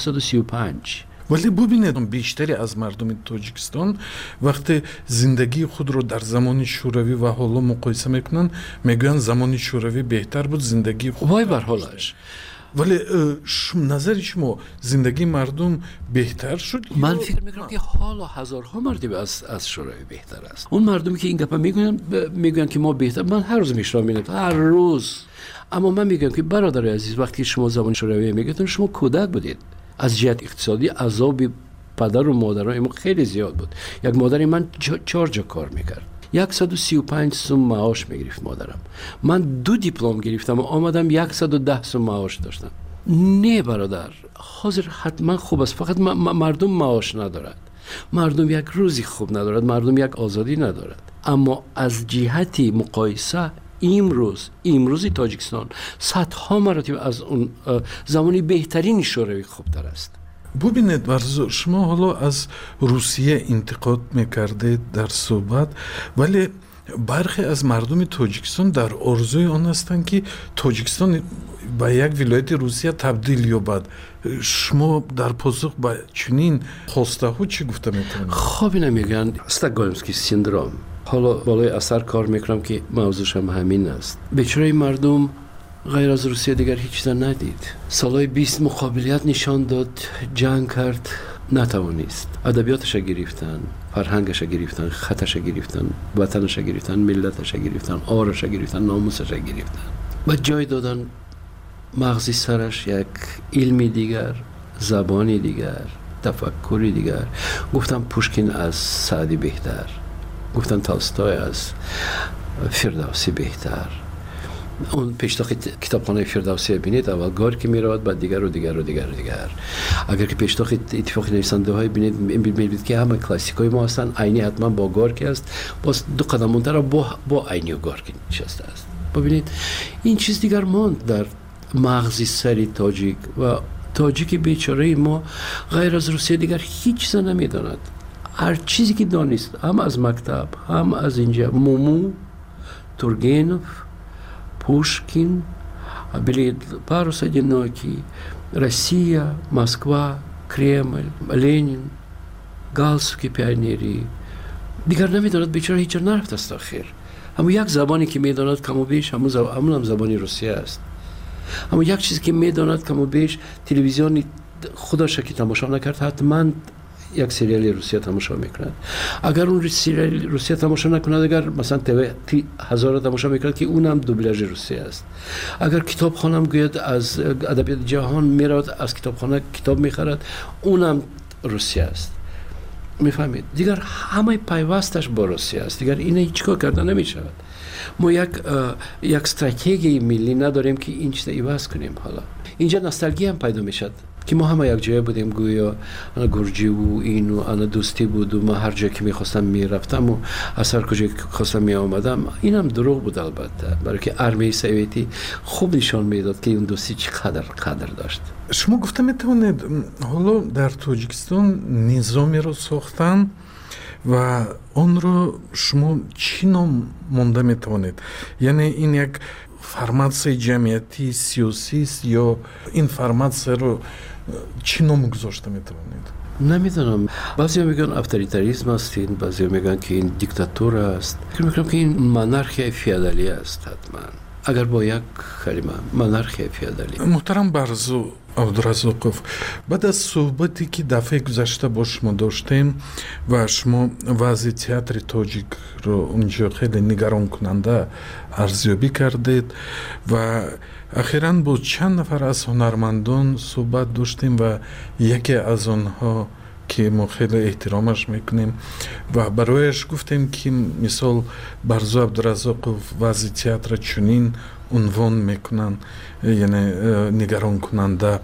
1935. ولی ببینید بیشتری از مردم تاجیکستان وقتی زندگی خود رو در زمان شوروی و حالا مقایسه میکنن میگن زمان شوروی بهتر بود، زندگی خود وای بر حالش. ولی نظر شما زندگی مردم بهتر شد؟ من فکر میکنم که حالا هزارها مردم از شوروی بهتر است. اون مردمی که این گپا میگن که ما بهتر، من هر روز میشنوم، هر روز. اما من میگم که برادر عزیز، وقتی شما زمان شوروی میگفتن شما کودک بودید. از جهت اقتصادی عذاب پدر و مادرای ما خیلی زیاد بود. یک مادر من 4 جا کار میکرد، 135 سوم معاش میگرفت مادرم. من 2 دیپلم گرفتم و آمدم 110 سوم معاش داشتم. نه برادر، حاضر حتما خوب است، فقط مردم معاش ندارد، مردم یک روزی خوب ندارد، مردم یک آزادی ندارد. اما از جهت مقایسه امروز تاجیکستان صدها مراتب از اون زمانی بهترین شوروی خوبتر است. ببینید ورزو، شما حالا از روسیه انتقاد میکردید در صحبت، ولی برخی از مردم تاجیکستان در آرزوی آن هستند که تاجیکستان به یک ولایت روسیه تبدیل یابد. شما در پاسخ به چنین خواسته ها چی گفته میتونید؟ خب نمیگن استکگولمسکی سیندروم. حالا بالای اثر کار میکنم که موضوعش هم همین است. بیچاره مردم غیر از روسیه دیگر هیچ چیز ندید. سالهای 20 مقابلیت نشان داد، جنگ کرد، نتوانست. ادبیاتش گرفتن، فرهنگش گرفتن، خطش گرفتن، وطنش گرفتن، ملتش گرفتن، آرش گرفتن، ناموسش گرفتن. و جای دادن مغزی سرش یک علمی دیگر، زبانی دیگر، تفکری دیگر. گفتم پوشکین از سعدی بهتر، گفتن تالستای از فردوسی بهتر. اون پیشتاخ کتابخانه فردوسی بینید، اول گارکی میرود، بعد دیگر و دیگر و دیگر و دیگر. اگر که پیشتاخ اتفاق نویسنده های بینید، میبینید که همه کلاسیکای ما هستن، عینی حتما با گارکی است، باز 2 قدم مونتر با عینی و گارکی نشسته است. ببینید این چیز دیگر ماند در مغزی سری تاجیک و تاجیک بیچاره ما غیر از روسیه دیگر هیچ چیز نمیداند. هر چیزی که دانست، هم از مکتب، هم از اینجا، مومو، تورگنف، پوشکین، были парус одинокий, Россия, Москва, Кремль, Ленин, галстуки пионерии. دیگر نمیداند بیچاره هیچ جا نرفته است آخر. اما یک زبانی که میداند کم و بیش همون زبانی روسیه است. اما یک چیزی که میداند کم و بیش تلویزیون خودش که تماشا نکرد حتما یک سریال روسیه تماشا میکند. اگر اون سریال روسیه تماشا نکند، اگر مثلا تیوی 1000 تماشا میکند که اونم دوبلاژ روسیه است. اگر کتابخانه هم گوید از ادبیات جهان میرود، از کتابخانه کتاب میخرد، اونم روسیه است. میفهمید؟ دیگر همه پیوستش با روسیه است. دیگر این هیچ کار کردن نمیشود. ما یک استراتژی ملی نداریم که این چیز عوض کنیم. حالا اینجا نوستالژی هم پیدا میشد که ما همه یک جای بودیم، گویا انا گرجی و این و انا دوستی بود و ما هر جایی که میخواستم میرفتم و از هر کجایی که خواستم میآمدم. اینم دروغ بود البته، برای که ارمه سوویتی خوب نشان میداد که اون دوستی چقدر قدر داشت. شما گفتم میتونید حالا در تاجیکستان نظامی رو ساختن و اون رو شما چی نام مونده میتونید؟ یعنی این یک فرماسیون جمعیتی سیاسی است یا این فرماسیون رو چی نام گذاشته میتونید؟ نمیدونم. بعضی میگن اتوریتاریسم است، بعضی میگن که این دیکتاتور است. فکر میکنم که این منارخی فیودالی است حتما. اگر با یک کلمه منارخی فیودالی. محترم برزو عبدالرزاقوف، بعد از صحبتی که دفعه گذشته با شما داشتیم و شما وضع تئاتر تاجیک رو اونجا خیلی نگران کننده ارزیابی کردید و اخیراً با چند نفر از هنرمندان صحبت داشتیم و یکی از آنها که ما خیلی احترامش میکنیم و برایش گفتیم که مثال برزو عبدالرزاقوف وضع تئاتر چنین عنوان میکنن، یعنی نگران کننده.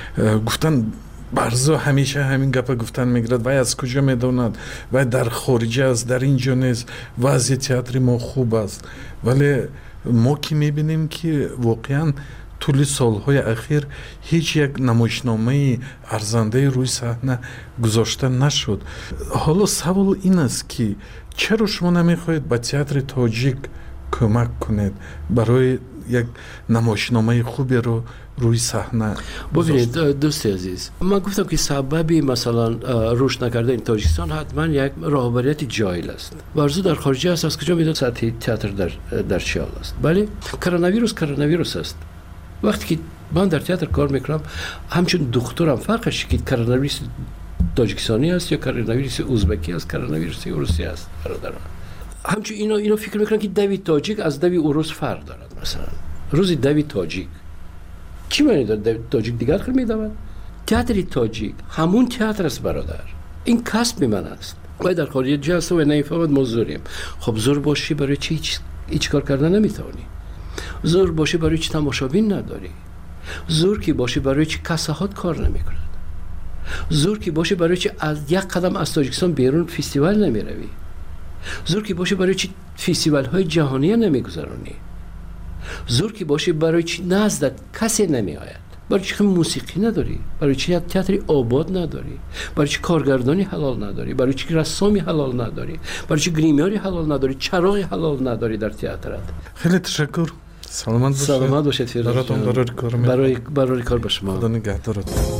گفتن برزو همیشه همین گپا گفتن میگرد، وای از کجا میدوند وای در خارج است، در اینجا نیست، وضع تئاتر ما خوب است. ولی ما که میبینیم که واقعا طول سالهای اخیر هیچ یک نمایشنامه ارزنده روی صحنه گذاشته نشد. حالا سوال این است که چرا شما نمیخواهید به تئاتر تاجیک کمک کنید برای یک نمایشنامه خوبی رو روی صحنه؟ ببینید دوست عزیز، من گفتم که سببی مثلا رشد نکرده این تاجیکستان حتما یک رهبریت جاهل است. برزو در خارج است، از کجا میدونید سطح تئاتر در چه حال است؟ بله، کرونا است. وقتی که من در تئاتر کار میکنم، همچون دکترم فرقش که کرونا ویروس تاجیکستانی است یا کرونا ویروس ازبکی است، کرونا ویروس روسی است. برادران همچون اینا فکر میکنن که دوی تاجیک از دوی اوروس فرق دارد. مثلا روزی دوی تاجیک چی معنی داره؟ تاجیک دیگر خیلی میدوند. تئاتر تاجیک همون تئاتر است برادر، این کسب من است. وای در خارج جلسه و نمیفهمد ما زوریم. خب زور باشی برای چی هیچ کار کردن نمیتونی؟ زور باشی برای چی تماشابین نداری؟ زور کی باشی برای چی کساحات کار نمیکند؟ زور کی باشی برای چی از یک قدم از تاجیکستان بیرون فستیوال نمیروی؟ زور کی باشی برای چی فستیوال های جهانی نمیگذرانی؟ زور کی باشی برای چی نزدت کسی نمیآید؟ برای چی موسیقی نداری؟ برای چی تئاتر آباد نداری؟ برای چی کارگردانی حلال نداری؟ برای چی رسامی حلال نداری؟ برای چی گریمیاری حلال نداری؟ چراغی حلال نداری در تئاترت؟ خیلی تشکر. سلامت باشید. سلامت باشید فیروز جان. برای کار به شما. خدا نگهدارت.